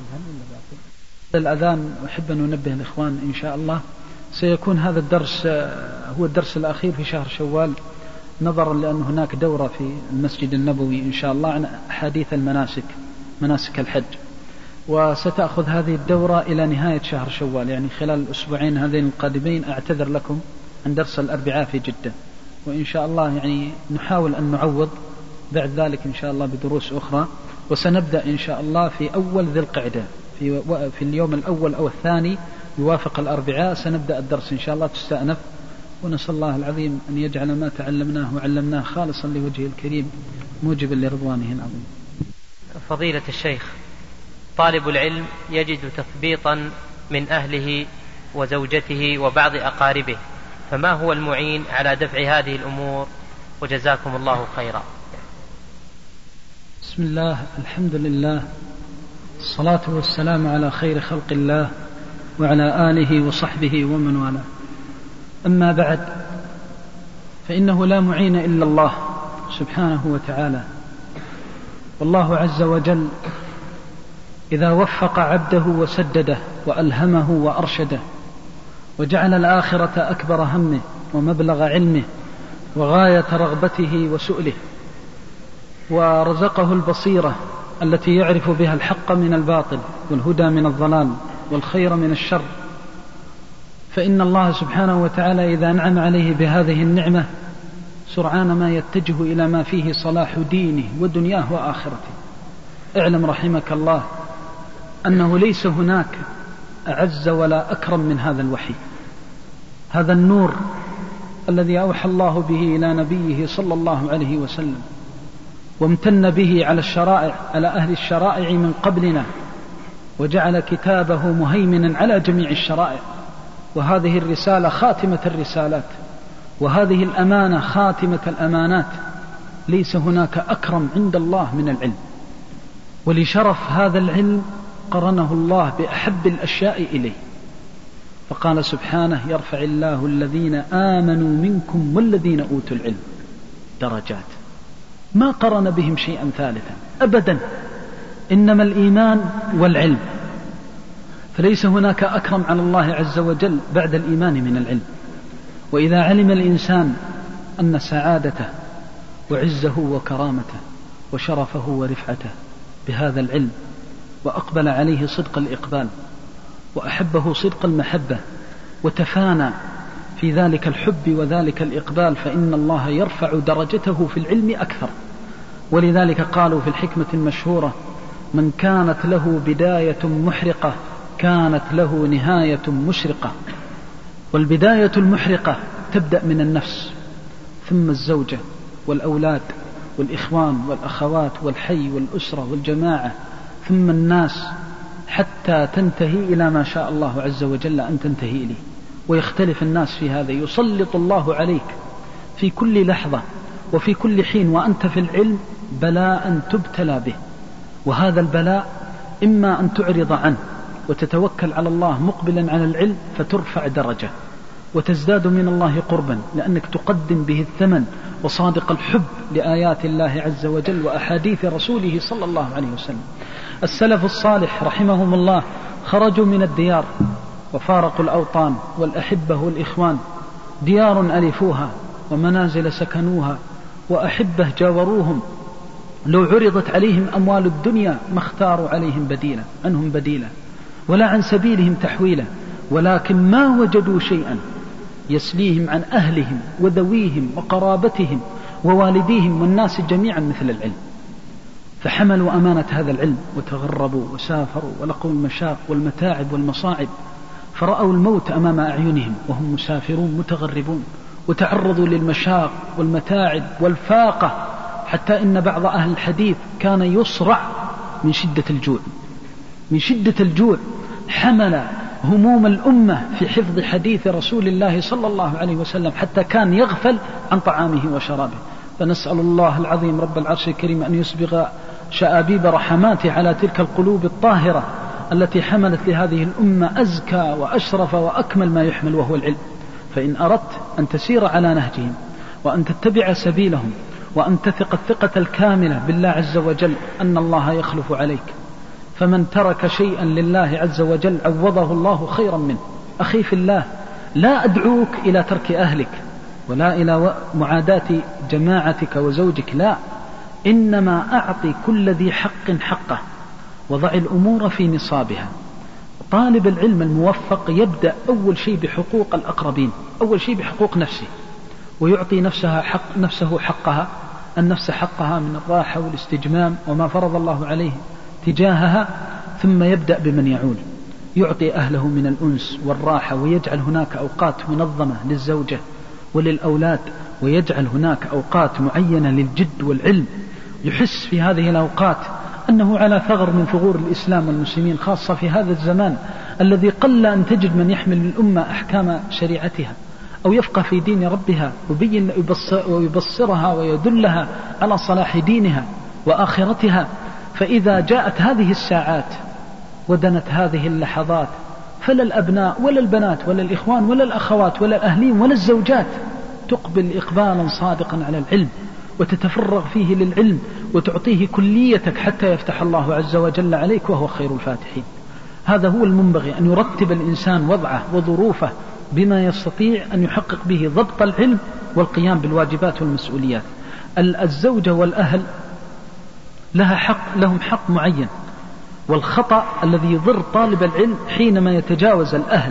الأذان أحب أن ننبه الإخوان إن شاء الله، سيكون هذا الدرس هو الدرس الأخير في شهر شوال، نظرا لأن هناك دورة في المسجد النبوي إن شاء الله عن أحاديث المناسك، مناسك الحج، وستأخذ هذه الدورة إلى نهاية شهر شوال، يعني خلال الأسبوعين هذين القادمين. أعتذر لكم عن درس الأربعاء في جدة، وإن شاء الله يعني نحاول أن نعوض بعد ذلك إن شاء الله بدروس أخرى، وسنبدأ إن شاء الله في أول ذي القعدة، في, في اليوم الأول أو الثاني يوافق الأربعاء سنبدأ الدرس إن شاء الله تستأنف، ونسأل الله العظيم أن يجعل ما تعلمناه وعلمناه خالصا لوجهه الكريم موجبا لرضوانه العظيم. فضيلة الشيخ، طالب العلم يجد تثبيطا من أهله وزوجته وبعض أقاربه، فما هو المعين على دفع هذه الأمور؟ وجزاكم الله خيرا. بسم الله، الحمد لله، الصلاة والسلام على خير خلق الله وعلى آله وصحبه ومن والاه. أما بعد، فإنه لا معين إلا الله سبحانه وتعالى، والله عز وجل إذا وفق عبده وسدده وألهمه وأرشده وجعل الآخرة أكبر همه ومبلغ علمه وغاية رغبته وسؤله، ورزقه البصيرة التي يعرف بها الحق من الباطل والهدى من الضلال والخير من الشر، فإن الله سبحانه وتعالى إذا أنعم عليه بهذه النعمة سرعان ما يتجه إلى ما فيه صلاح دينه ودنياه وآخرته. اعلم رحمك الله أنه ليس هناك أعز ولا أكرم من هذا الوحي، هذا النور الذي أوحى الله به إلى نبيه صلى الله عليه وسلم، وامتن به على الشرائع، على أهل الشرائع من قبلنا، وجعل كتابه مهيمنا على جميع الشرائع، وهذه الرسالة خاتمة الرسالات، وهذه الأمانة خاتمة الأمانات. ليس هناك أكرم عند الله من العلم، ولشرف هذا العلم قرنه الله بأحب الأشياء إليه، فقال سبحانه: يرفع الله الذين آمنوا منكم والذين أوتوا العلم درجات. ما قرن بهم شيئا ثالثا أبدا، إنما الإيمان والعلم، فليس هناك أكرم على الله عز وجل بعد الإيمان من العلم. وإذا علم الإنسان أن سعادته وعزه وكرامته وشرفه ورفعته بهذا العلم، وأقبل عليه صدق الإقبال، وأحبه صدق المحبة، وتفانى في ذلك الحب وذلك الإقبال، فإن الله يرفع درجته في العلم أكثر. ولذلك قالوا في الحكمة المشهورة: من كانت له بداية محرقة كانت له نهاية مشرقة. والبداية المحرقة تبدأ من النفس، ثم الزوجة والأولاد والإخوان والأخوات والحي والأسرة والجماعة، ثم الناس، حتى تنتهي إلى ما شاء الله عز وجل أن تنتهي إليه. ويختلف الناس في هذا، يسلط الله عليك في كل لحظة وفي كل حين وأنت في العلم بلاء تبتلى به، وهذا البلاء إما أن تعرض عنه وتتوكل على الله مقبلا على العلم فترفع درجة وتزداد من الله قربا، لأنك تقدم به الثمن وصادق الحب لآيات الله عز وجل وأحاديث رسوله صلى الله عليه وسلم. السلف الصالح رحمهم الله خرجوا من الديار وفارقوا الأوطان والأحبة والإخوان، ديار ألفوها ومنازل سكنوها وأحبة جاوروهم، لو عرضت عليهم أموال الدنيا ما اختاروا عليهم بديلا عنهم بديلا ولا عن سبيلهم تحويلا، ولكن ما وجدوا شيئا يسليهم عن أهلهم وذويهم وقرابتهم ووالديهم والناس جميعا مثل العلم، فحملوا أمانة هذا العلم وتغربوا وسافروا ولقوا المشاق والمتاعب والمصاعب، فرأوا الموت أمام أعينهم وهم مسافرون متغربون، وتعرضوا للمشاق والمتاعب والفاقة، حتى إن بعض أهل الحديث كان يصرع من شدة الجوع، من شدة الجوع حمل هموم الأمة في حفظ حديث رسول الله صلى الله عليه وسلم، حتى كان يغفل عن طعامه وشرابه. فنسأل الله العظيم رب العرش الكريم أن يسبغ شآبيب رحماته على تلك القلوب الطاهرة التي حملت لهذه الأمة أزكى وأشرف وأكمل ما يحمل وهو العلم. فإن أردت أن تسير على نهجهم وأن تتبع سبيلهم وأن تثق الثقة الكاملة بالله عز وجل أن الله يخلف عليك، فمن ترك شيئا لله عز وجل عوضه الله خيرا منه. أخي في الله، لا أدعوك إلى ترك أهلك ولا إلى معاداة جماعتك وزوجك، لا، إنما أعطي كل ذي حق حقه وضع الأمور في نصابها. طالب العلم الموفق يبدأ أول شيء بحقوق الأقربين، أول شيء بحقوق نفسه، ويعطي نفسها حق نفسه حقها، النفس حقها من الراحة والاستجمام وما فرض الله عليه تجاهها، ثم يبدأ بمن يعول، يعطي أهله من الأنس والراحة، ويجعل هناك أوقات منظمة للزوجة وللأولاد، ويجعل هناك أوقات معينة للجد والعلم، يحس في هذه الأوقات أنه على ثغر من ثغور الإسلام والمسلمين، خاصة في هذا الزمان الذي قل أن تجد من يحمل الأمة أحكام شريعتها أو يفقه في دين ربها ويبين ويبصرها ويدلها على صلاح دينها وآخرتها. فإذا جاءت هذه الساعات ودنت هذه اللحظات، فلا الأبناء ولا البنات ولا الإخوان ولا الأخوات ولا الأهلين ولا الزوجات تقبل إقبالا صادقا على العلم وتتفرغ فيه للعلم وتعطيه كليتك حتى يفتح الله عز وجل عليك وهو خير الفاتحين. هذا هو المنبغي، أن يرتب الإنسان وضعه وظروفه بما يستطيع أن يحقق به ضبط العلم والقيام بالواجبات والمسؤوليات. الزوجة والأهل لها حق، لهم حق معين، والخطأ الذي يضر طالب العلم حينما يتجاوز الأهل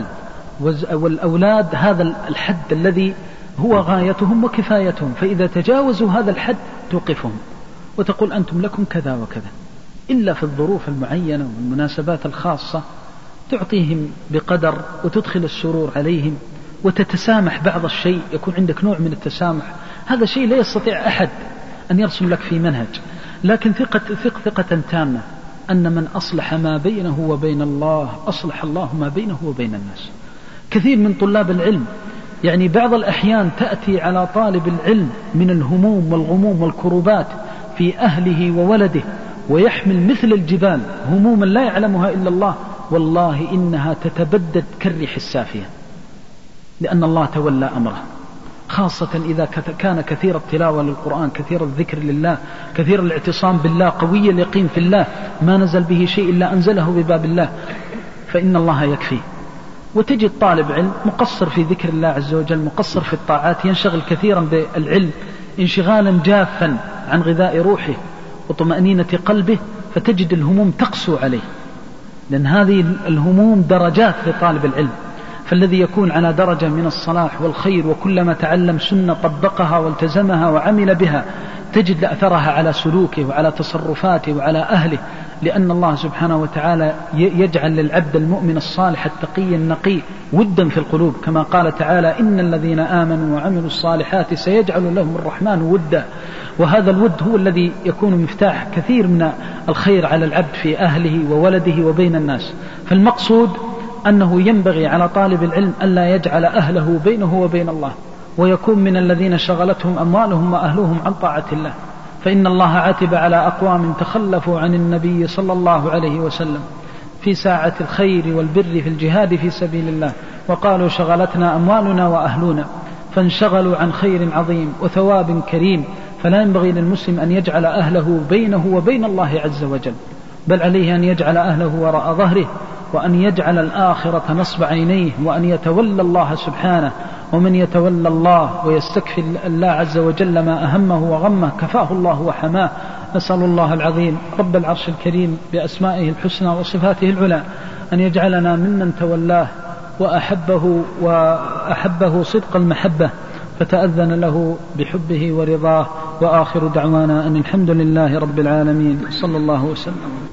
والأولاد هذا الحد الذي هو غايتهم وكفايتهم، فإذا تجاوزوا هذا الحد توقفهم وتقول أنتم لكم كذا وكذا، إلا في الظروف المعينة والمناسبات الخاصة تعطيهم بقدر وتدخل السرور عليهم وتتسامح بعض الشيء، يكون عندك نوع من التسامح. هذا شيء لا يستطيع أحد أن يرسم لك في منهج، لكن ثقة ثق ثقة تامة أن من أصلح ما بينه وبين الله أصلح الله ما بينه وبين الناس. كثير من طلاب العلم يعني بعض الأحيان تأتي على طالب العلم من الهموم والغموم والكروبات في أهله وولده، ويحمل مثل الجبال هموما لا يعلمها إلا الله، والله إنها تتبدد كالريح السافية، لأن الله تولى أمره، خاصة إذا كان كثير التلاوة للقرآن، كثير الذكر لله، كثير الاعتصام بالله، قوي اليقين في الله، ما نزل به شيء إلا أنزله بباب الله، فإن الله يكفي. وتجد طالب علم مقصر في ذكر الله عز وجل، مقصر في الطاعات، ينشغل كثيرا بالعلم انشغالا جافا عن غذاء روحه وطمأنينة قلبه، فتجد الهموم تقسو عليه، لأن هذه الهموم درجات لطالب العلم. فالذي يكون على درجة من الصلاح والخير وكلما تعلم سنة طبقها والتزمها وعمل بها تجد أثرها على سلوكه وعلى تصرفاته وعلى أهله، لأن الله سبحانه وتعالى يجعل للعبد المؤمن الصالح التقي النقي ودا في القلوب، كما قال تعالى إن الذين آمنوا وعملوا الصالحات سيجعل لهم الرحمن ودا. وهذا الود هو الذي يكون مفتاح كثير من الخير على العبد في أهله وولده وبين الناس. فالمقصود أنه ينبغي على طالب العلم ألا يجعل أهله بينه وبين الله، ويكون من الذين شغلتهم أموالهم وأهلهم عن طاعة الله، فإن الله عاتب على أقوام تخلفوا عن النبي صلى الله عليه وسلم في ساعة الخير والبر في الجهاد في سبيل الله، وقالوا شغلتنا أموالنا وأهلنا، فانشغلوا عن خير عظيم وثواب كريم. فلا ينبغي للمسلم أن يجعل أهله بينه وبين الله عز وجل، بل عليه أن يجعل أهله وراء ظهره، وأن يجعل الآخرة نصب عينيه، وأن يتولى الله سبحانه. ومن يتولى الله ويستكفي الله عز وجل ما أهمه وغمه كفاه الله وحماه. نسأل الله العظيم رب العرش الكريم بأسمائه الحسنى وصفاته العلى أن يجعلنا ممن تولاه وأحبه وأحبه صدق المحبة، فتأذن له بحبه ورضاه. وآخر دعوانا أن الحمد لله رب العالمين، صلى الله وسلم.